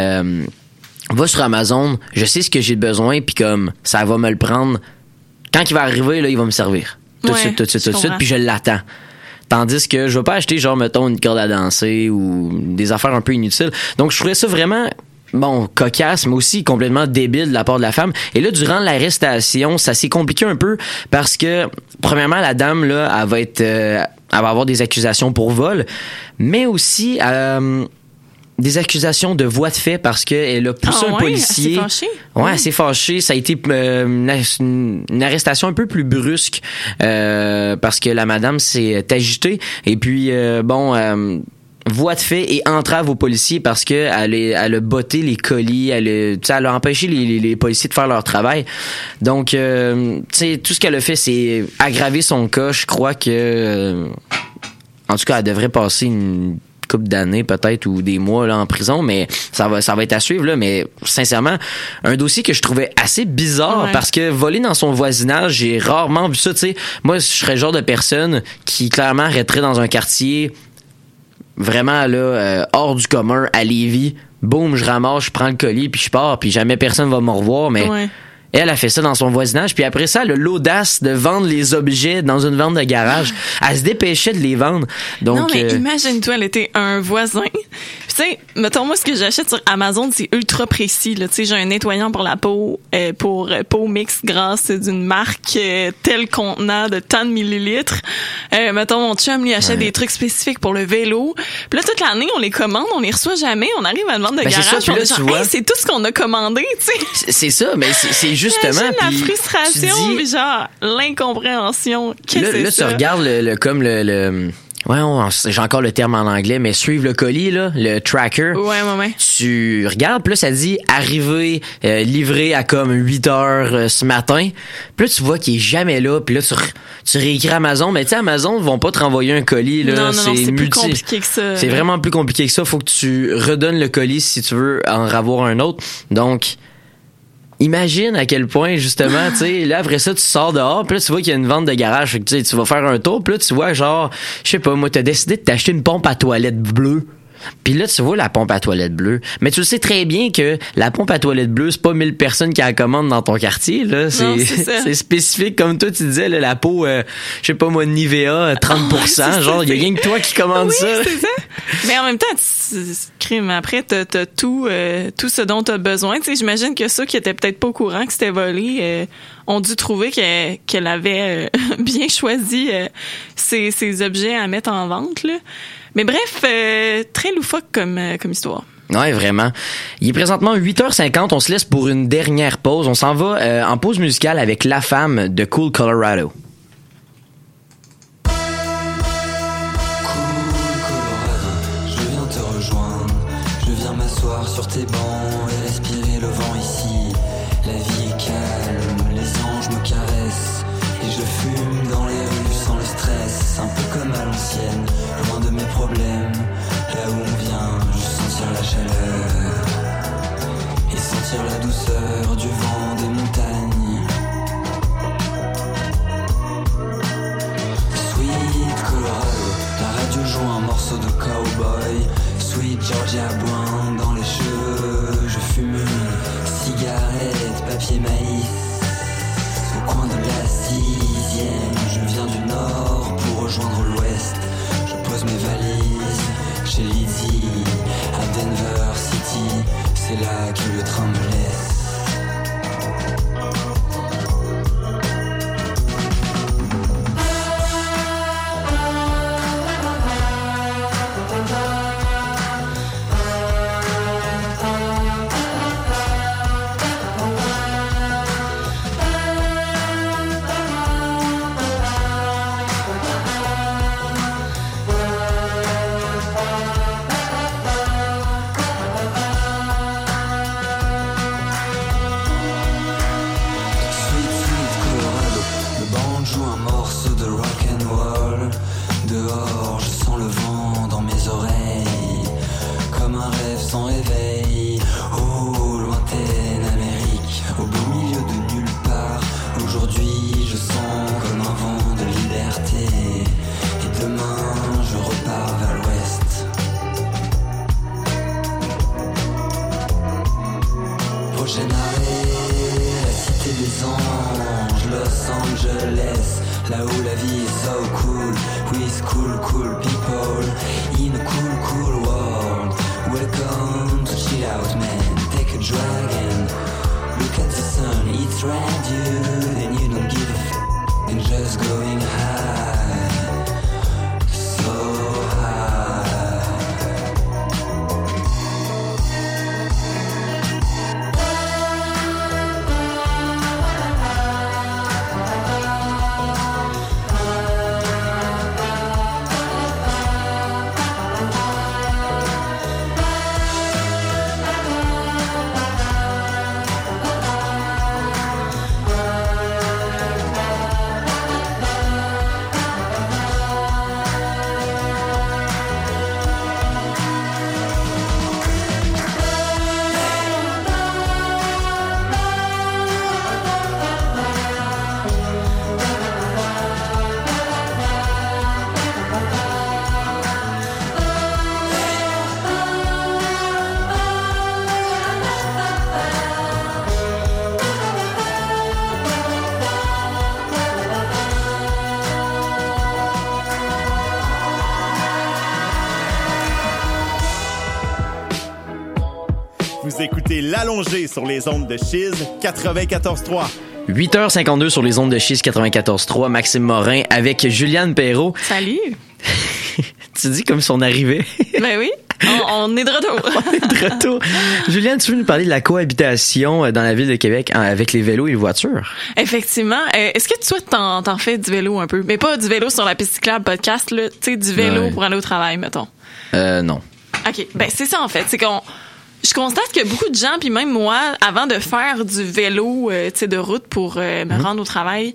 va sur Amazon, je sais ce que j'ai besoin puis comme ça va me le prendre quand il va arriver là, il va me servir tout de suite puis je l'attends. Tandis que je vais pas acheter genre mettons une corde à danser ou des affaires un peu inutiles. Donc je trouvais ça vraiment cocasse, mais aussi complètement débile de la part de la femme. Et là, durant l'arrestation, ça s'est compliqué un peu parce que, premièrement, la dame, là, elle va avoir des accusations pour vol, mais aussi des accusations de voie de fait parce qu'elle a poussé un policier. Elle s'est fâchée. Ouais, elle s'est fâchée. Ça a été une arrestation un peu plus brusque voie de fait et entrave aux policiers parce que elle a botté les colis, elle a empêché les policiers de faire leur travail. Donc, tu sais, tout ce qu'elle a fait, c'est aggraver son cas. Je crois que, en tout cas, elle devrait passer une couple d'années peut-être ou des mois là en prison, mais ça va être à suivre là. Mais sincèrement, un dossier que je trouvais assez bizarre parce que voler dans son voisinage, j'ai rarement vu ça. Tu sais, moi je serais le genre de personne qui clairement arrêterait dans un quartier vraiment là hors du commun à Lévis. Boum, je ramasse, je prends le colis puis je pars, puis jamais personne va me revoir. Mais elle a fait ça dans son voisinage, puis après ça, elle a l'audace de vendre les objets dans une vente de garage. Elle se dépêchait de les vendre. Donc, non, mais imagine-toi, elle était un voisin. Tu sais, mettons, moi, ce que j'achète sur Amazon, c'est ultra précis. Tu sais, j'ai un nettoyant pour la peau, pour peau mix grasse d'une marque tel contenant de tant de millilitres. Mettons, mon chum, lui, achète des trucs spécifiques pour le vélo. Puis là, toute l'année, on les commande, on les reçoit jamais. On arrive à une vente de garage, c'est ça, on est genre, hey, c'est tout ce qu'on a commandé, tu sais. C'est ça, mais c'est justement... la frustration, puis genre, l'incompréhension. Là, tu regardes le ouais, j'ai encore le terme en anglais, mais suivre le colis, là, le tracker. Ouais. Tu regardes, puis là, ça dit arrivé, livré à comme 8 heures ce matin. Puis là, tu vois qu'il est jamais là. Puis là, tu réécris Amazon. Mais tu sais, Amazon vont pas te renvoyer un colis, là. Non, c'est plus compliqué que ça. C'est vraiment plus compliqué que ça. Faut que tu redonnes le colis si tu veux en avoir un autre. Donc, imagine à quel point, justement, tu sais, là, après ça, tu sors dehors, puis là, tu vois qu'il y a une vente de garage, fait que tu vas faire un tour, puis là, tu vois, genre, je sais pas, moi, t'as décidé de t'acheter une pompe à toilette bleue. Puis là, tu vois la pompe à toilette bleue. Mais tu le sais très bien que la pompe à toilette bleue, c'est pas 1000 personnes qui la commandent dans ton quartier, là. C'est spécifique. Comme toi, tu disais, là, la peau, je sais pas moi, Nivea, 30%. Genre, il y a rien que toi qui commande ça. Oui, c'est ça. Mais en même temps, crime, après, t'as tout ce dont t'as besoin. Tu sais, j'imagine que ceux qui étaient peut-être pas au courant que c'était volé, ont dû trouver qu'elle avait bien choisi ces objets à mettre en vente, là. Mais bref, très loufoque comme histoire. Ouais, vraiment. Il est présentement 8h50. On se laisse pour une dernière pause. On s'en va en pause musicale avec La Femme de Cool Colorado. Cool Colorado, je viens te rejoindre. Je viens m'asseoir sur tes bancs et respirer le vent ici. La vie est calme, les anges me caressent. Et je fume dans les rues sans le stress. Un peu comme à l'ancienne, loin de mes problèmes. Là où on vient, juste sentir la chaleur et sentir la douceur du vent des montagnes. Sweet Colorado, la radio joue un morceau de cowboy. Sweet Georgia Boin dans les cheveux. Je fume une cigarette, papier maïs. Au coin de la 6e, je viens du nord pour rejoindre l'ouest. Je pose mes valises chez Lizzie à Denver City. C'est là que le train me laisse. Vous écoutez l'allongé sur les ondes de Chiz 94.3. 8h52 sur les ondes de Chiz 94.3. Maxime Morin avec Juliane Perrault. Salut! Tu dis comme si on arrivait. Ben oui, on est de retour. On est de retour. Juliane, tu veux nous parler de la cohabitation dans la ville de Québec avec les vélos et les voitures? Effectivement. Est-ce que toi, t'en fais du vélo un peu? Mais pas du vélo sur la piste cyclable podcast, là. Tu sais, du vélo pour aller au travail, mettons. Non. OK. Ben, c'est ça, en fait. C'est qu'on... Je constate que beaucoup de gens, puis même moi, avant de faire du vélo, tu sais, de route pour me rendre au travail,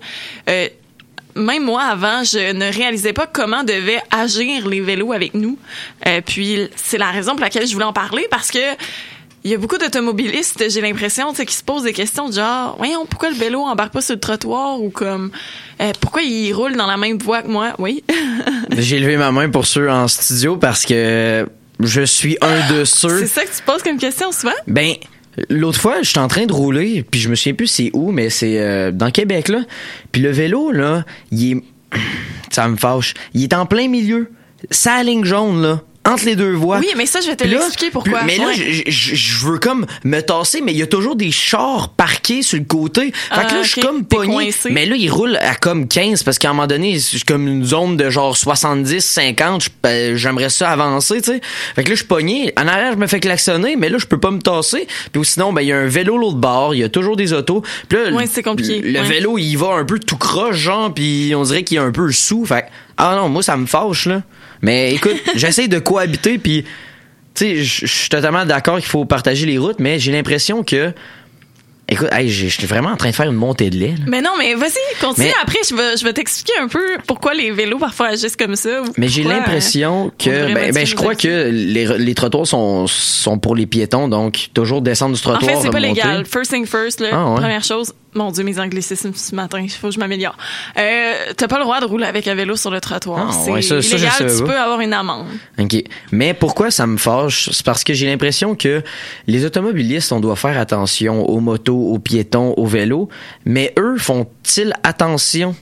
même moi, avant, je ne réalisais pas comment devaient agir les vélos avec nous. Puis c'est la raison pour laquelle je voulais en parler, parce que il y a beaucoup d'automobilistes, j'ai l'impression, tu sais, qui se posent des questions du genre, voyons, pourquoi le vélo embarque pas sur le trottoir, ou comme, pourquoi il roule dans la même voie que moi? Oui. J'ai levé ma main pour ceux en studio parce que je suis un de ceux. C'est ça que tu poses comme question souvent? Ben, l'autre fois, j'étais en train de rouler, puis je me souviens plus c'est où, mais c'est dans Québec, là. Puis le vélo, là, il est... Ça me fâche. Il est en plein milieu. Sa ligne jaune, là. Entre les deux voies. Oui, mais ça, je vais te l'expliquer pourquoi. Mais là, je veux comme me tasser, mais il y a toujours des chars parqués sur le côté. Fait que là, je suis comme pogné. Mais là, il roule à comme 15 parce qu'à un moment donné, c'est comme une zone de genre 70, 50. J'aimerais ça avancer, tu sais. Fait que là, je suis pogné. En arrière, je me fais klaxonner, mais là, je peux pas me tasser. Puis sinon, ben, il y a un vélo l'autre bord. Il y a toujours des autos. Puis là, c'est compliqué. Le vélo, il va un peu tout croche, genre, puis on dirait qu'il est un peu sous. Fait ah non, moi, ça me fâche, là. Mais écoute, j'essaie de cohabiter, puis tu sais, je suis totalement d'accord qu'il faut partager les routes, mais j'ai l'impression que, écoute, hey, je suis vraiment en train de faire une montée de lait. Là. Mais non, mais vas-y, continue. Après, je vais t'expliquer un peu pourquoi les vélos parfois agissent comme ça. Mais j'ai l'impression que, je crois que les trottoirs sont pour les piétons, donc toujours descendre du trottoir. En fait, c'est pas monter. légal. First thing first, là, ouais. Première chose. Mon Dieu, mes anglicismes ce matin, il faut que je m'améliore. T'as pas le droit de rouler avec un vélo sur le trottoir. C'est illégal, tu peux avoir une amende. OK. Mais pourquoi ça me fâche? C'est parce que j'ai l'impression que les automobilistes, on doit faire attention aux motos, aux piétons, aux vélos, mais eux, font-ils attention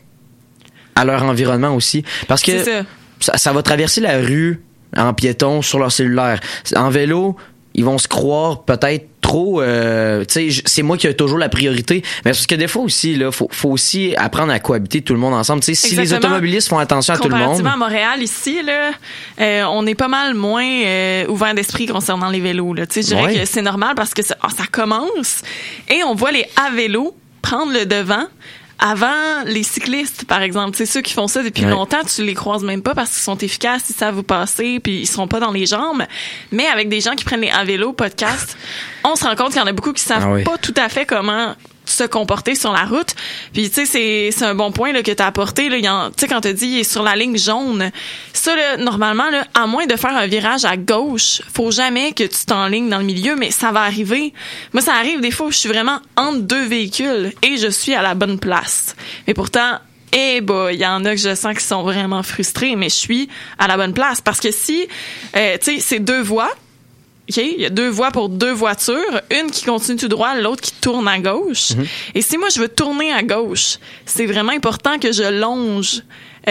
à leur environnement aussi? Parce que ça va traverser la rue en piéton sur leur cellulaire. En vélo, ils vont se croire peut-être trop, tu sais, c'est moi qui ai toujours la priorité. Mais parce que des fois aussi, là, faut aussi apprendre à cohabiter tout le monde ensemble. Tu sais, si les automobilistes font attention à tout le monde. Comparativement à Montréal, ici, là, on est pas mal moins ouvert d'esprit concernant les vélos. Tu sais, je dirais que c'est normal parce que ça commence et on voit les à-vélos prendre le devant. Avant les cyclistes, par exemple, c'est ceux qui font ça depuis longtemps, tu les croises même pas parce qu'ils sont efficaces, ils savent vous passer, puis ils seront pas dans les jambes. Mais avec des gens qui prennent les à vélo podcast, on se rend compte qu'il y en a beaucoup qui savent pas tout à fait comment se comporter sur la route. Puis tu sais, c'est un bon point là que t'as apporté là, tu sais quand t'as dit il est sur la ligne jaune. Ça là, normalement là, à moins de faire un virage à gauche, faut jamais que tu t'enlignes dans le milieu, mais ça va arriver. Moi ça arrive des fois où je suis vraiment entre deux véhicules et je suis à la bonne place. Mais pourtant il y en a que je sens qui sont vraiment frustrés, mais je suis à la bonne place parce que si tu sais, c'est deux voies. OK, il y a deux voies pour deux voitures, une qui continue tout droit, l'autre qui tourne à gauche. Et si moi je veux tourner à gauche, c'est vraiment important que je longe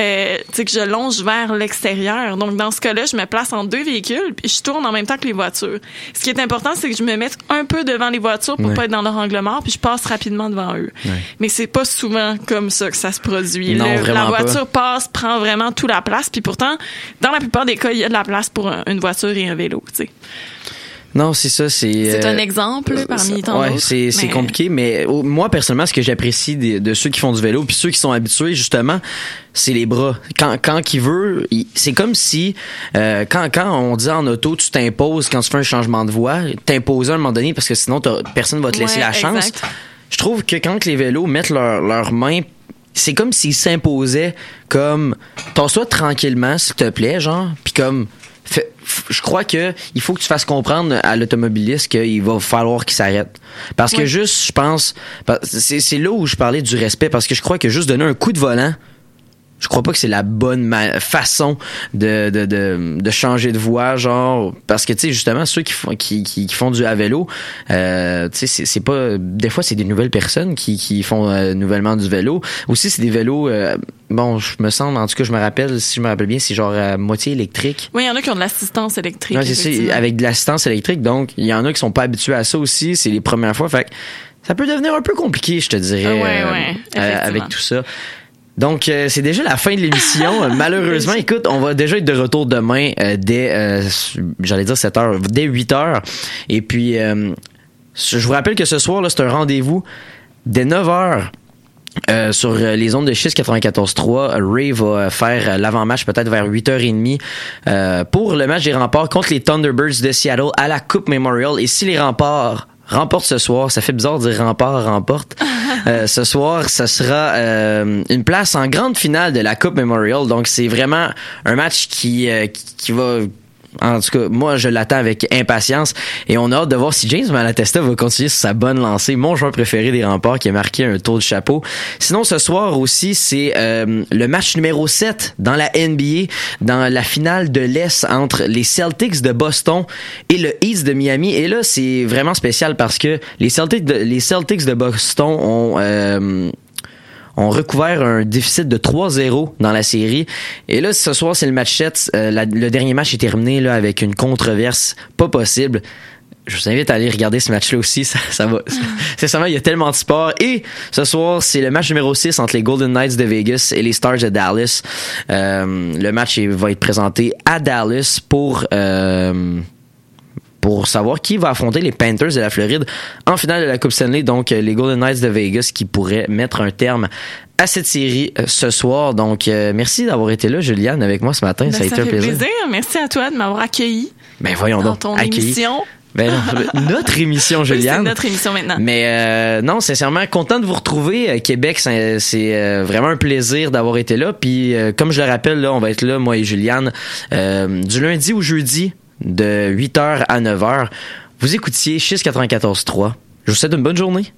vers l'extérieur. Donc dans ce cas-là, je me place en deux véhicules puis je tourne en même temps que les voitures. Ce qui est important, c'est que je me mette un peu devant les voitures pour pas être dans leur angle mort puis je passe rapidement devant eux. Mais c'est pas souvent comme ça que ça se produit. Non, la voiture prend vraiment toute la place puis pourtant, dans la plupart des cas, il y a de la place pour une voiture et un vélo, tu sais. Non, c'est ça, c'est un exemple parmi tant d'autres. C'est compliqué, mais moi personnellement, ce que j'apprécie de ceux qui font du vélo puis ceux qui sont habitués justement, c'est les bras. Quand il veut, c'est comme si quand on dit en auto, tu t'imposes quand tu fais un changement de voie, t'imposer à un moment donné parce que sinon personne va te laisser la chance. Exact. Je trouve que quand les vélos mettent leurs mains, c'est comme s'ils s'imposaient comme tasse-toi tranquillement s'il te plaît, genre, puis comme je crois que il faut que tu fasses comprendre à l'automobiliste qu'il va falloir qu'il s'arrête. Parce que juste, je pense, c'est là où je parlais du respect, parce que je crois que juste donner un coup de volant, je crois pas que c'est la bonne façon de changer de voie, genre, parce que tu sais justement ceux qui font du à vélo, tu sais c'est pas, des fois c'est des nouvelles personnes qui font nouvellement du vélo. Aussi c'est des vélos, bon je me rappelle, si je me rappelle bien, c'est genre à moitié électrique. Oui, il y en a qui ont de l'assistance électrique. Ouais, c'est ça, avec de l'assistance électrique, donc il y en a qui sont pas habitués à ça aussi, c'est les premières fois, fait que ça peut devenir un peu compliqué, je te dirais, avec tout ça. Donc, c'est déjà la fin de l'émission. Malheureusement, écoute, on va déjà être de retour demain dès, j'allais dire 7h, dès 8h. Et puis, je vous rappelle que ce soir, là, c'est un rendez-vous dès 9h. Sur les ondes de Chiz 94.3, Ray va faire l'avant-match peut-être vers 8h30 pour le match des Remparts contre les Thunderbirds de Seattle à la Coupe Memorial. Et si les Remparts remportent ce soir, ça fait bizarre de dire Remparts remporte. Ce soir, ça sera une place en grande finale de la Coupe Memorial. Donc c'est vraiment un match qui va... En tout cas, moi, je l'attends avec impatience et on a hâte de voir si James Malatesta va continuer sur sa bonne lancée. Mon joueur préféré des Remparts qui a marqué un tour de chapeau. Sinon, ce soir aussi, c'est le match numéro 7 dans la NBA, dans la finale de l'Est entre les Celtics de Boston et le Heat de Miami. Et là, c'est vraiment spécial parce que les Celtics de Boston ont recouvert un déficit de 3-0 dans la série. Et là, ce soir, c'est le match 7. Le dernier match est terminé là avec une controverse pas possible. Je vous invite à aller regarder ce match-là aussi. Ça va. Sincèrement, il y a tellement de sport. Et ce soir, c'est le match numéro 6 entre les Golden Knights de Vegas et les Stars de Dallas. Le match va être présenté à Dallas pour savoir qui va affronter les Panthers de la Floride en finale de la Coupe Stanley. Donc, les Golden Knights de Vegas qui pourraient mettre un terme à cette série ce soir. Donc, merci d'avoir été là, Juliane, avec moi ce matin. Ça a été un plaisir. Merci à toi de m'avoir accueilli. Ben voyons dans donc. Ton émission. Ben non, notre émission, Juliane. Oui, c'est notre émission maintenant. Mais non, sincèrement, content de vous retrouver. Québec, c'est vraiment un plaisir d'avoir été là. Puis, comme je le rappelle, là, on va être là, moi et Juliane, du lundi au jeudi, de 8h à 9h. Vous écoutiez Chiz 94.3. Je vous souhaite une bonne journée.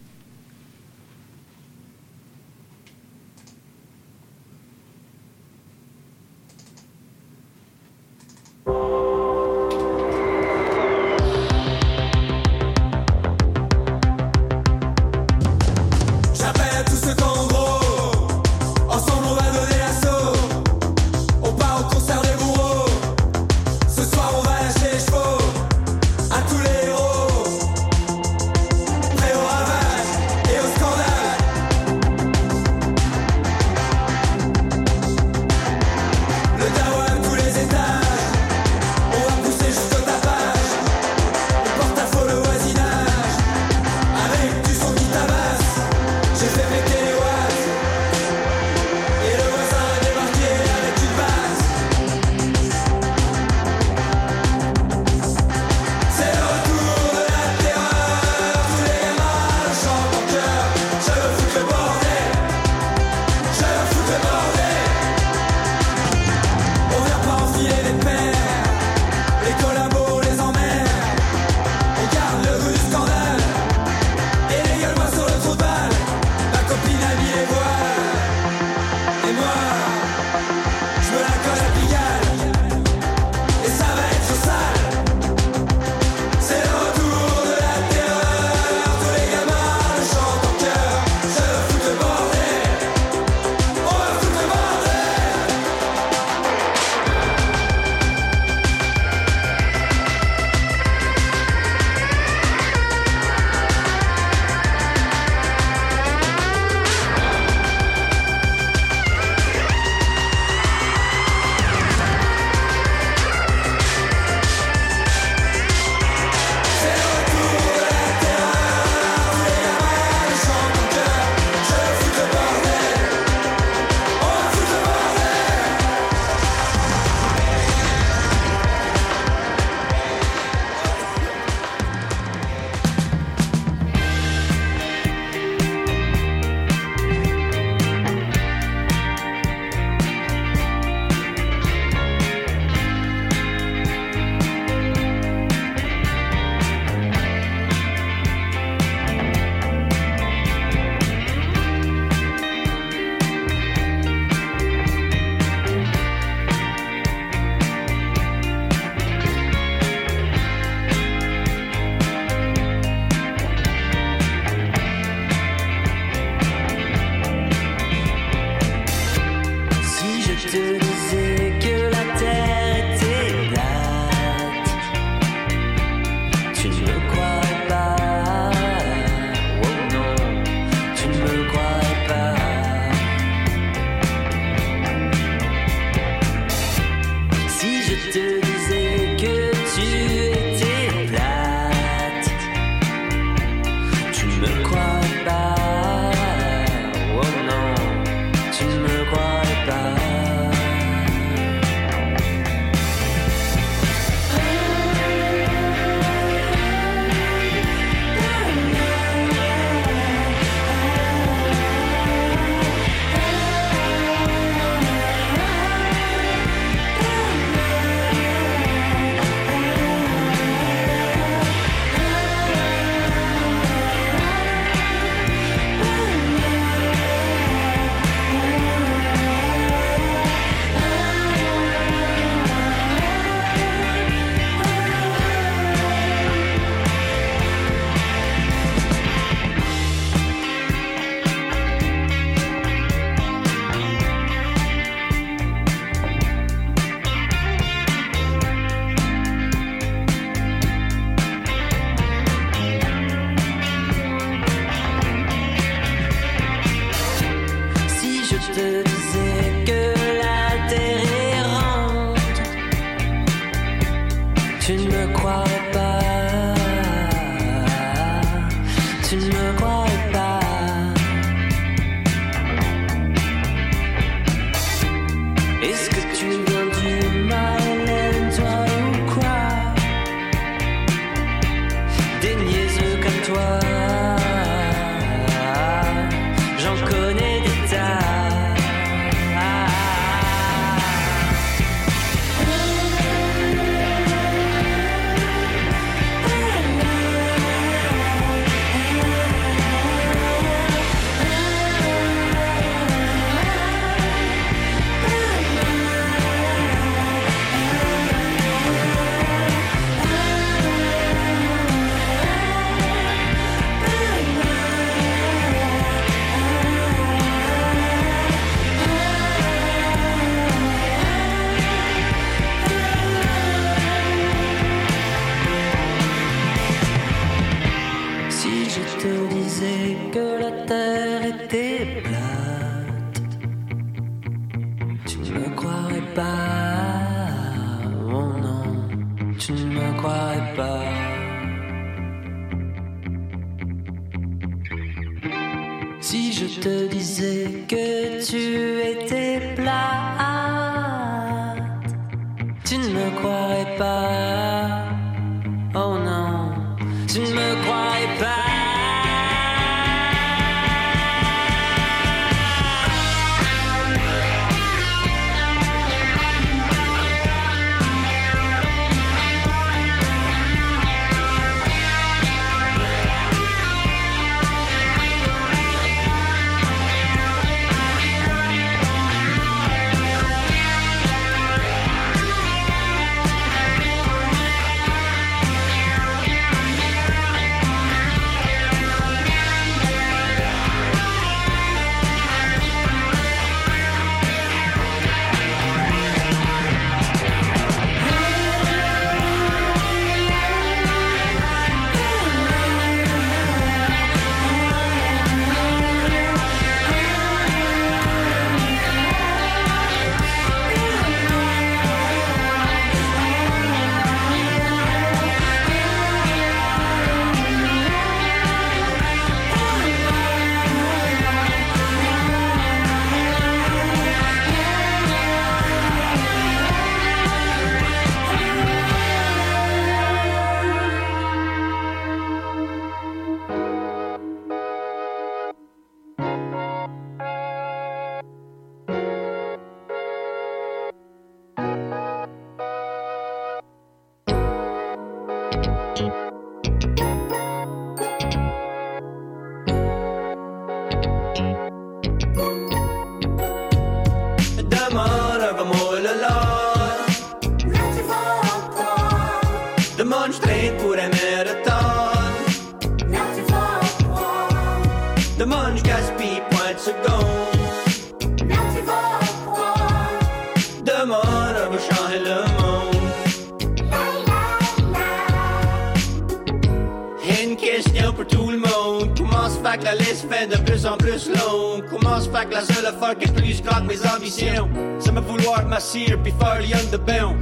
À tous les héros, prêts au ravage. tu ne me croirais pas, tu ne me croirais pas. Est-ce que tu viens du Maryland, toi ou quoi? Des niaiseux comme toi, j'en connais des tas. Que la terre était plate, tu ne me croirais pas. Oh non, tu ne me croirais pas. Si je te disais que tu étais plate, tu ne me croirais pas. Oh non, tu ne me croirais pas. La liste fait de plus en plus longue. Comment se fait que la seule affaire qui est plus grande que mes ambitions, c'est me vouloir m'assire puis faire lien de bain.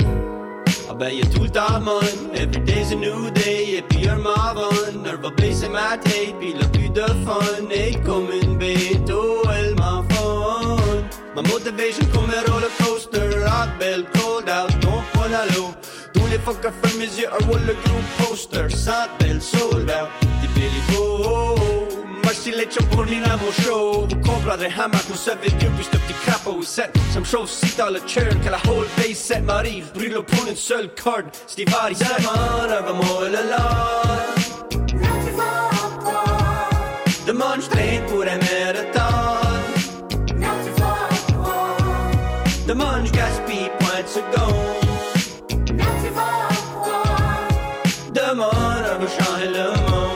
Ah ben y'a tout le temps mon, every day's a new day. Et puis un m'avonne, elle va baisser ma tête. Puis le plus de fun est comme une bête, oh elle m'en fun. Ma motivation comme un roller coaster, hot bell, cold out, don't fall à l'eau. Tous les fuckers ferment mes yeux, un wall le group poster, sans belle sold out, des Billy Bo. Merci les chums pour venir à mon show. Vous comprendrez hamac, vous savez Dieu, puis ce petit crapaud set. Ça me chauffe si dans le chair que la whole base set m'arrive. Brûle pour une seule corde, c'est des varies. Demande un moi le lot. Demande je traîne pour un marathon. Demande je gaspille point de seconde. Demande un va changer le monde.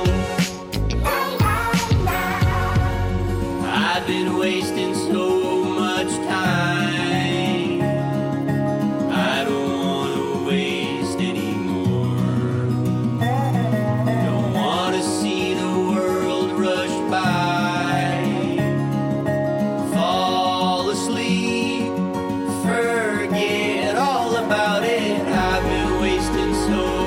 I've been wasting so much time. I don't wanna waste anymore. Don't wanna see the world rush by. Fall asleep, forget all about it. I've been wasting so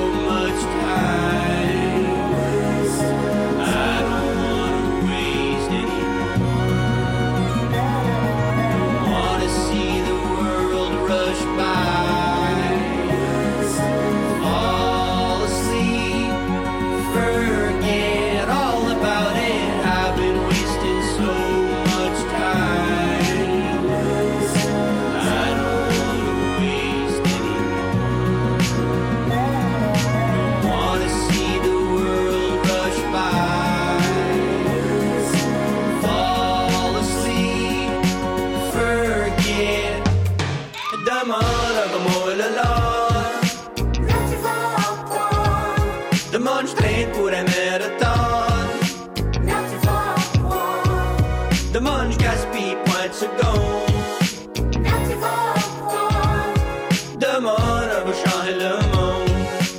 changer le monde.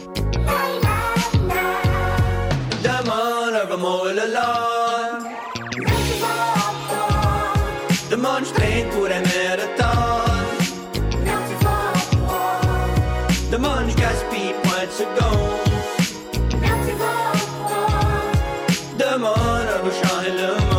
Demande un remords et le lard. Demande je traîne pour aimer le temps. Demande je gaspille point de seconde. Demande un veut changer le monde.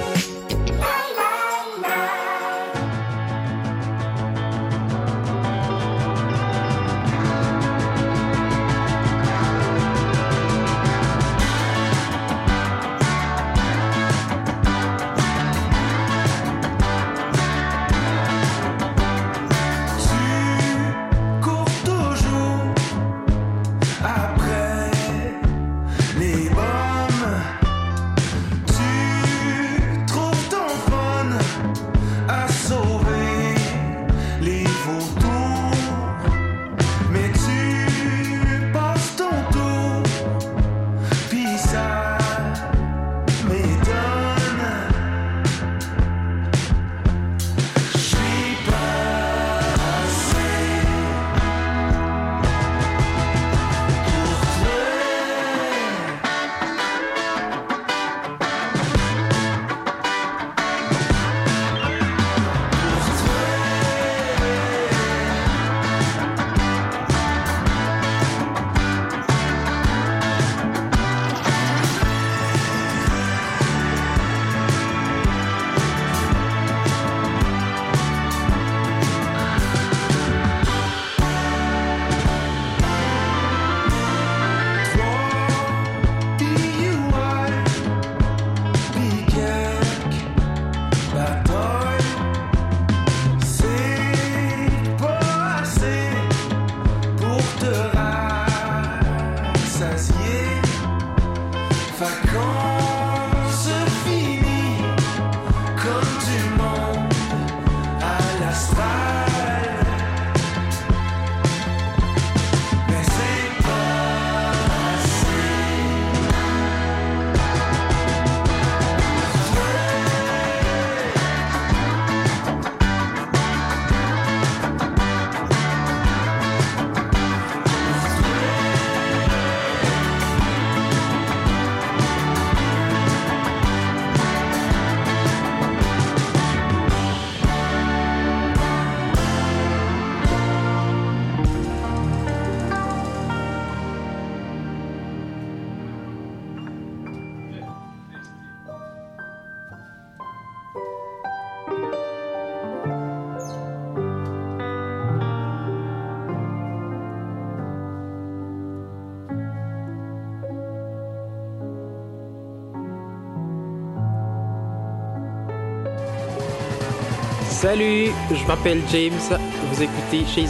Salut, je m'appelle James. Vous écoutez Chase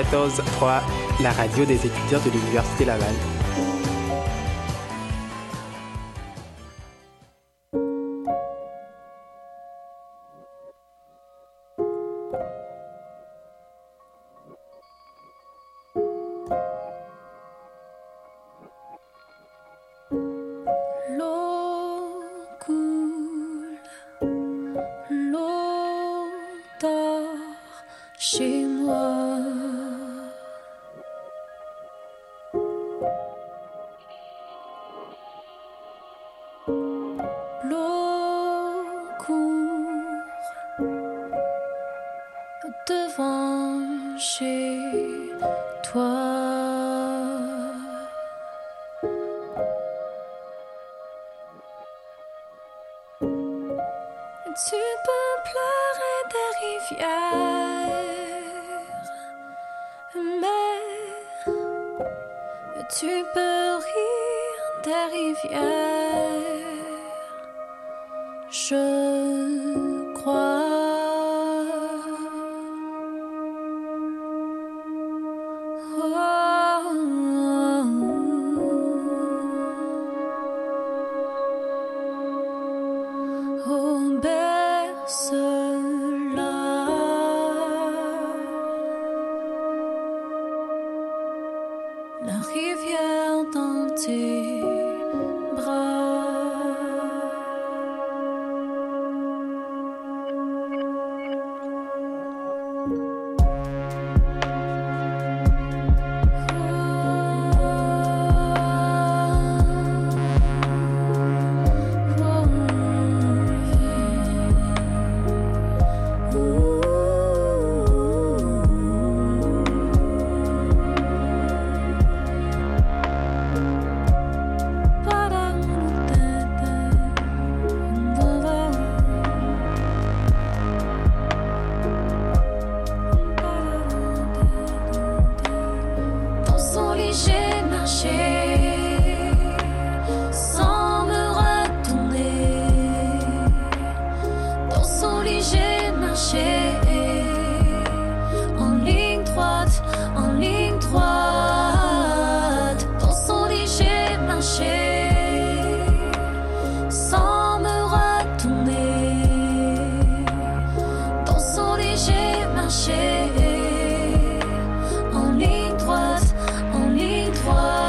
94.3, la radio des étudiants de l'Université Laval. Chez moi, l'eau court devant chez toi. Tu peux pleurer des rivières, mais tu peux rire des rivières, je crois. Oh, berce-la. La rivière dans tes bras. j'ai marché sans me retourner. Dans son lit j'ai marché en ligne droite, en ligne droite. Dans son lit j'ai marché sans me retourner. Dans son lit j'ai marché en ligne droite, en ligne droite.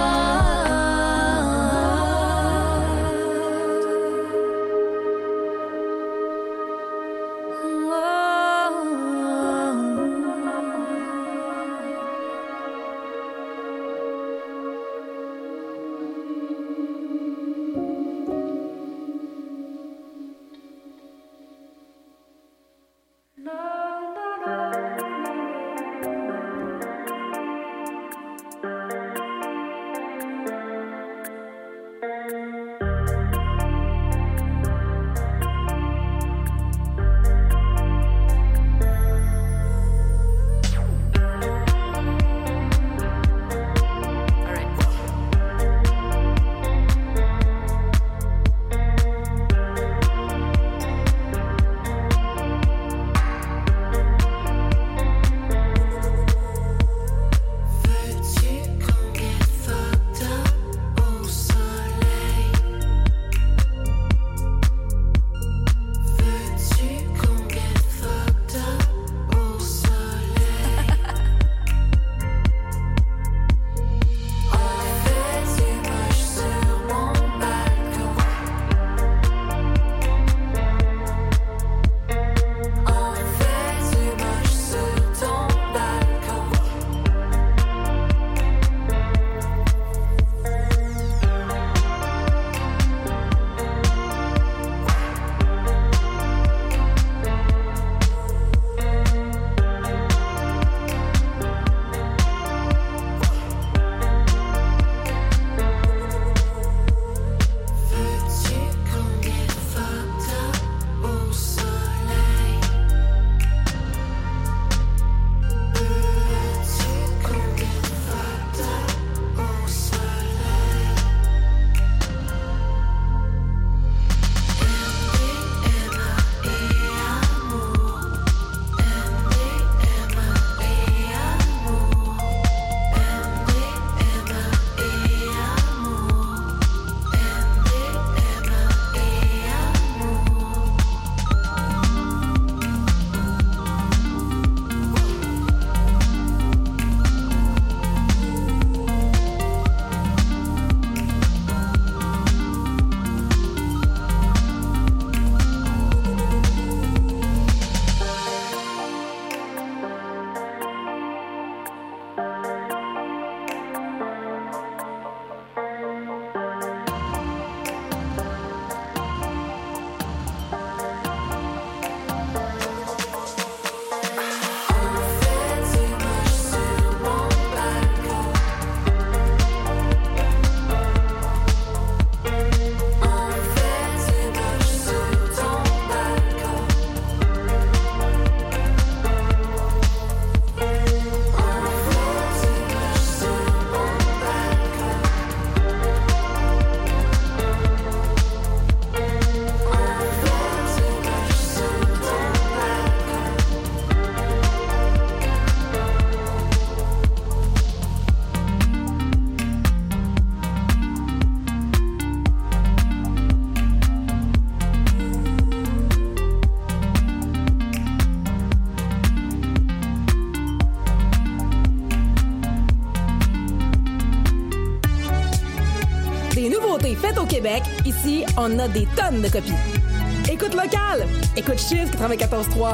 Faites au Québec, ici, on a des tonnes de copies. Écoute local, écoute Chiz 94.3.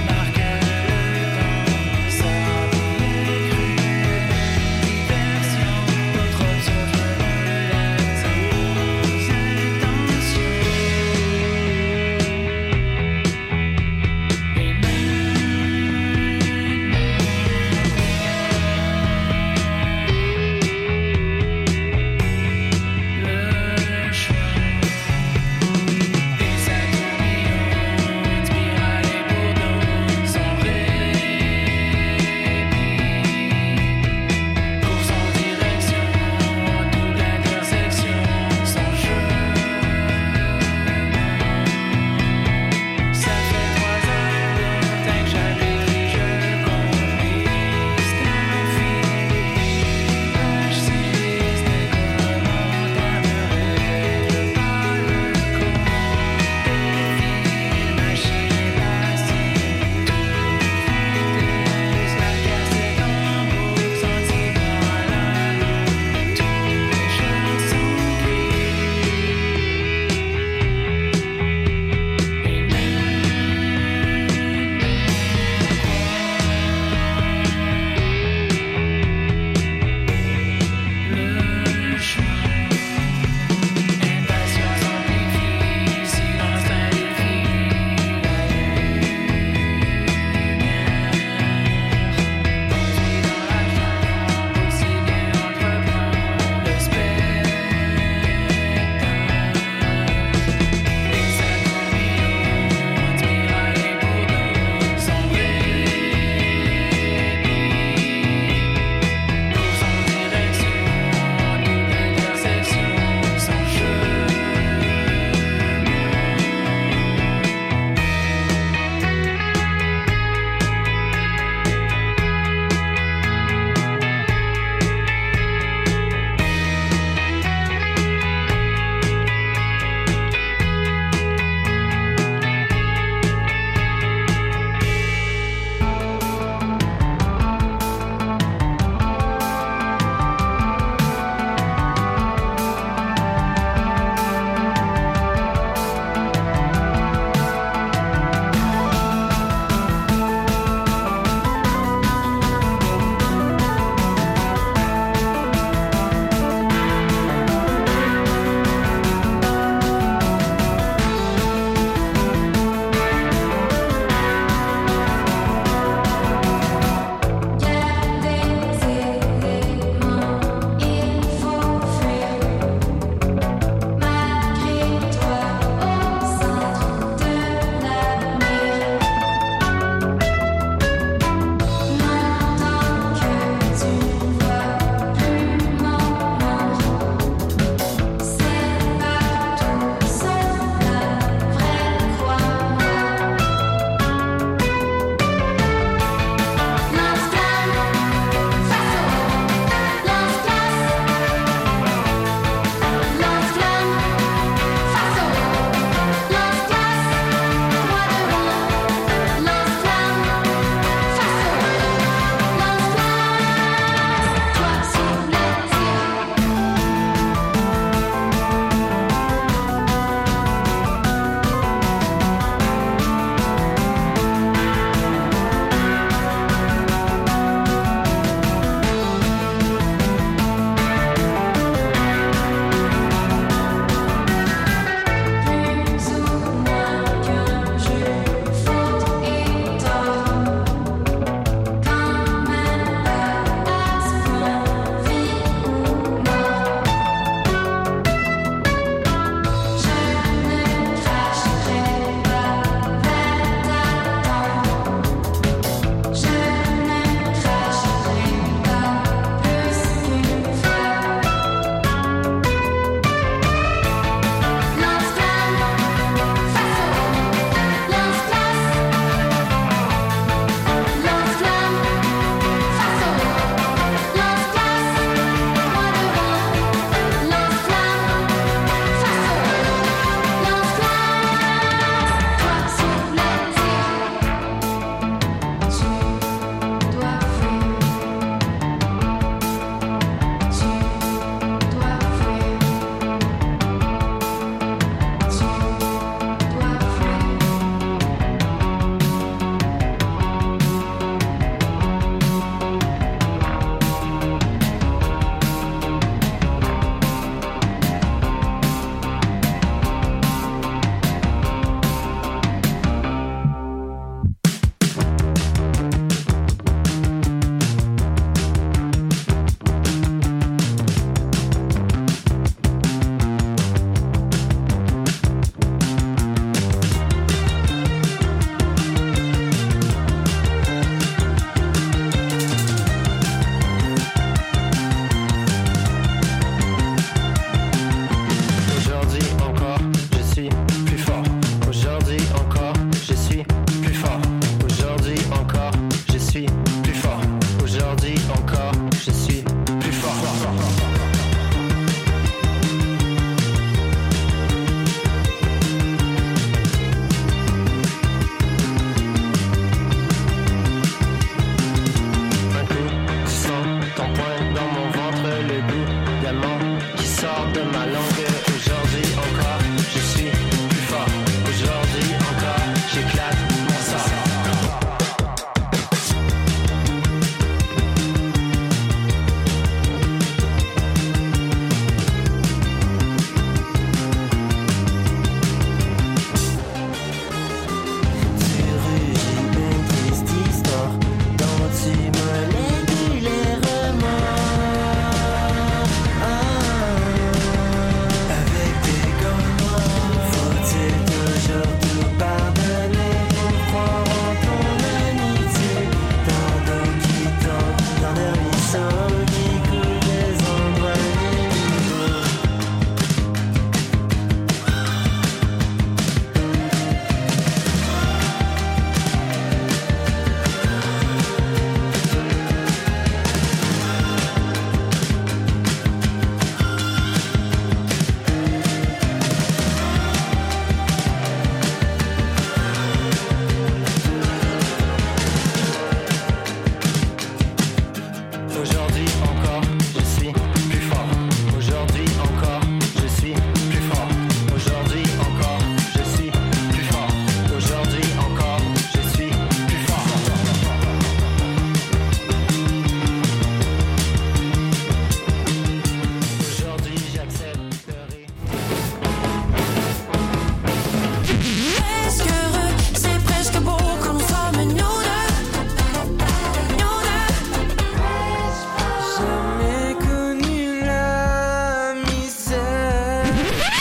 Version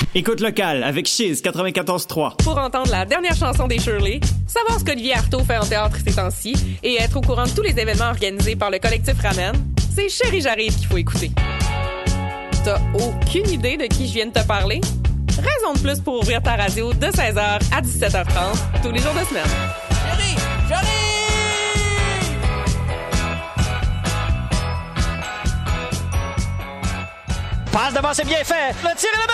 Écoute locale avec Chiz 94.3. Pour entendre la dernière chanson des Shirley, savoir ce qu'Olivier Artaud fait en théâtre ces temps-ci et être au courant de tous les événements organisés par le collectif Ramen, c'est Chérie j'arrive qu'il faut écouter. T'as aucune idée de qui je viens de te parler? Raison de plus pour ouvrir ta radio de 16h à 17h30 tous les jours de semaine. Chérie, j'arrive! Passe devant, c'est bien fait. Le tir est là-bas!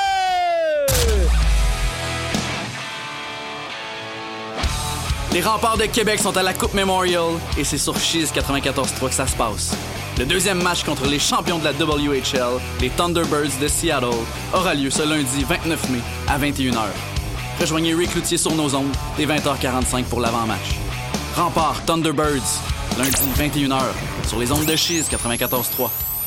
Les Remparts de Québec sont à la Coupe Memorial et c'est sur Chiz 94.3 que ça se passe. Le deuxième match contre les champions de la WHL, les Thunderbirds de Seattle, aura lieu ce lundi 29 mai à 21h. Rejoignez Rick Cloutier sur nos ondes dès 20h45 pour l'avant-match. Remparts Thunderbirds, lundi 21h sur les ondes de Chiz 94.3.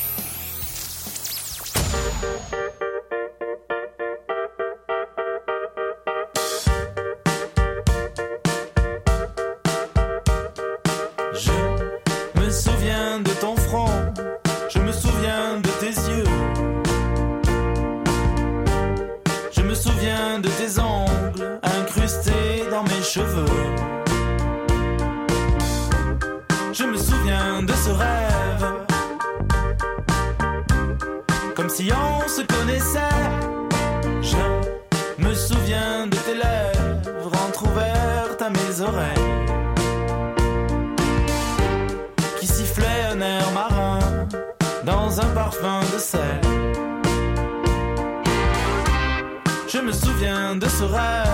Je me souviens de ton front, je me souviens de tes yeux, je me souviens de tes ongles incrustés dans mes cheveux. Je me souviens de ce rêve, comme si on se connaissait. Je me souviens de tes lèvres entr'ouvertes à mes oreilles, qui sifflait un air marin dans un parfum de sel. Je me souviens de ce rêve.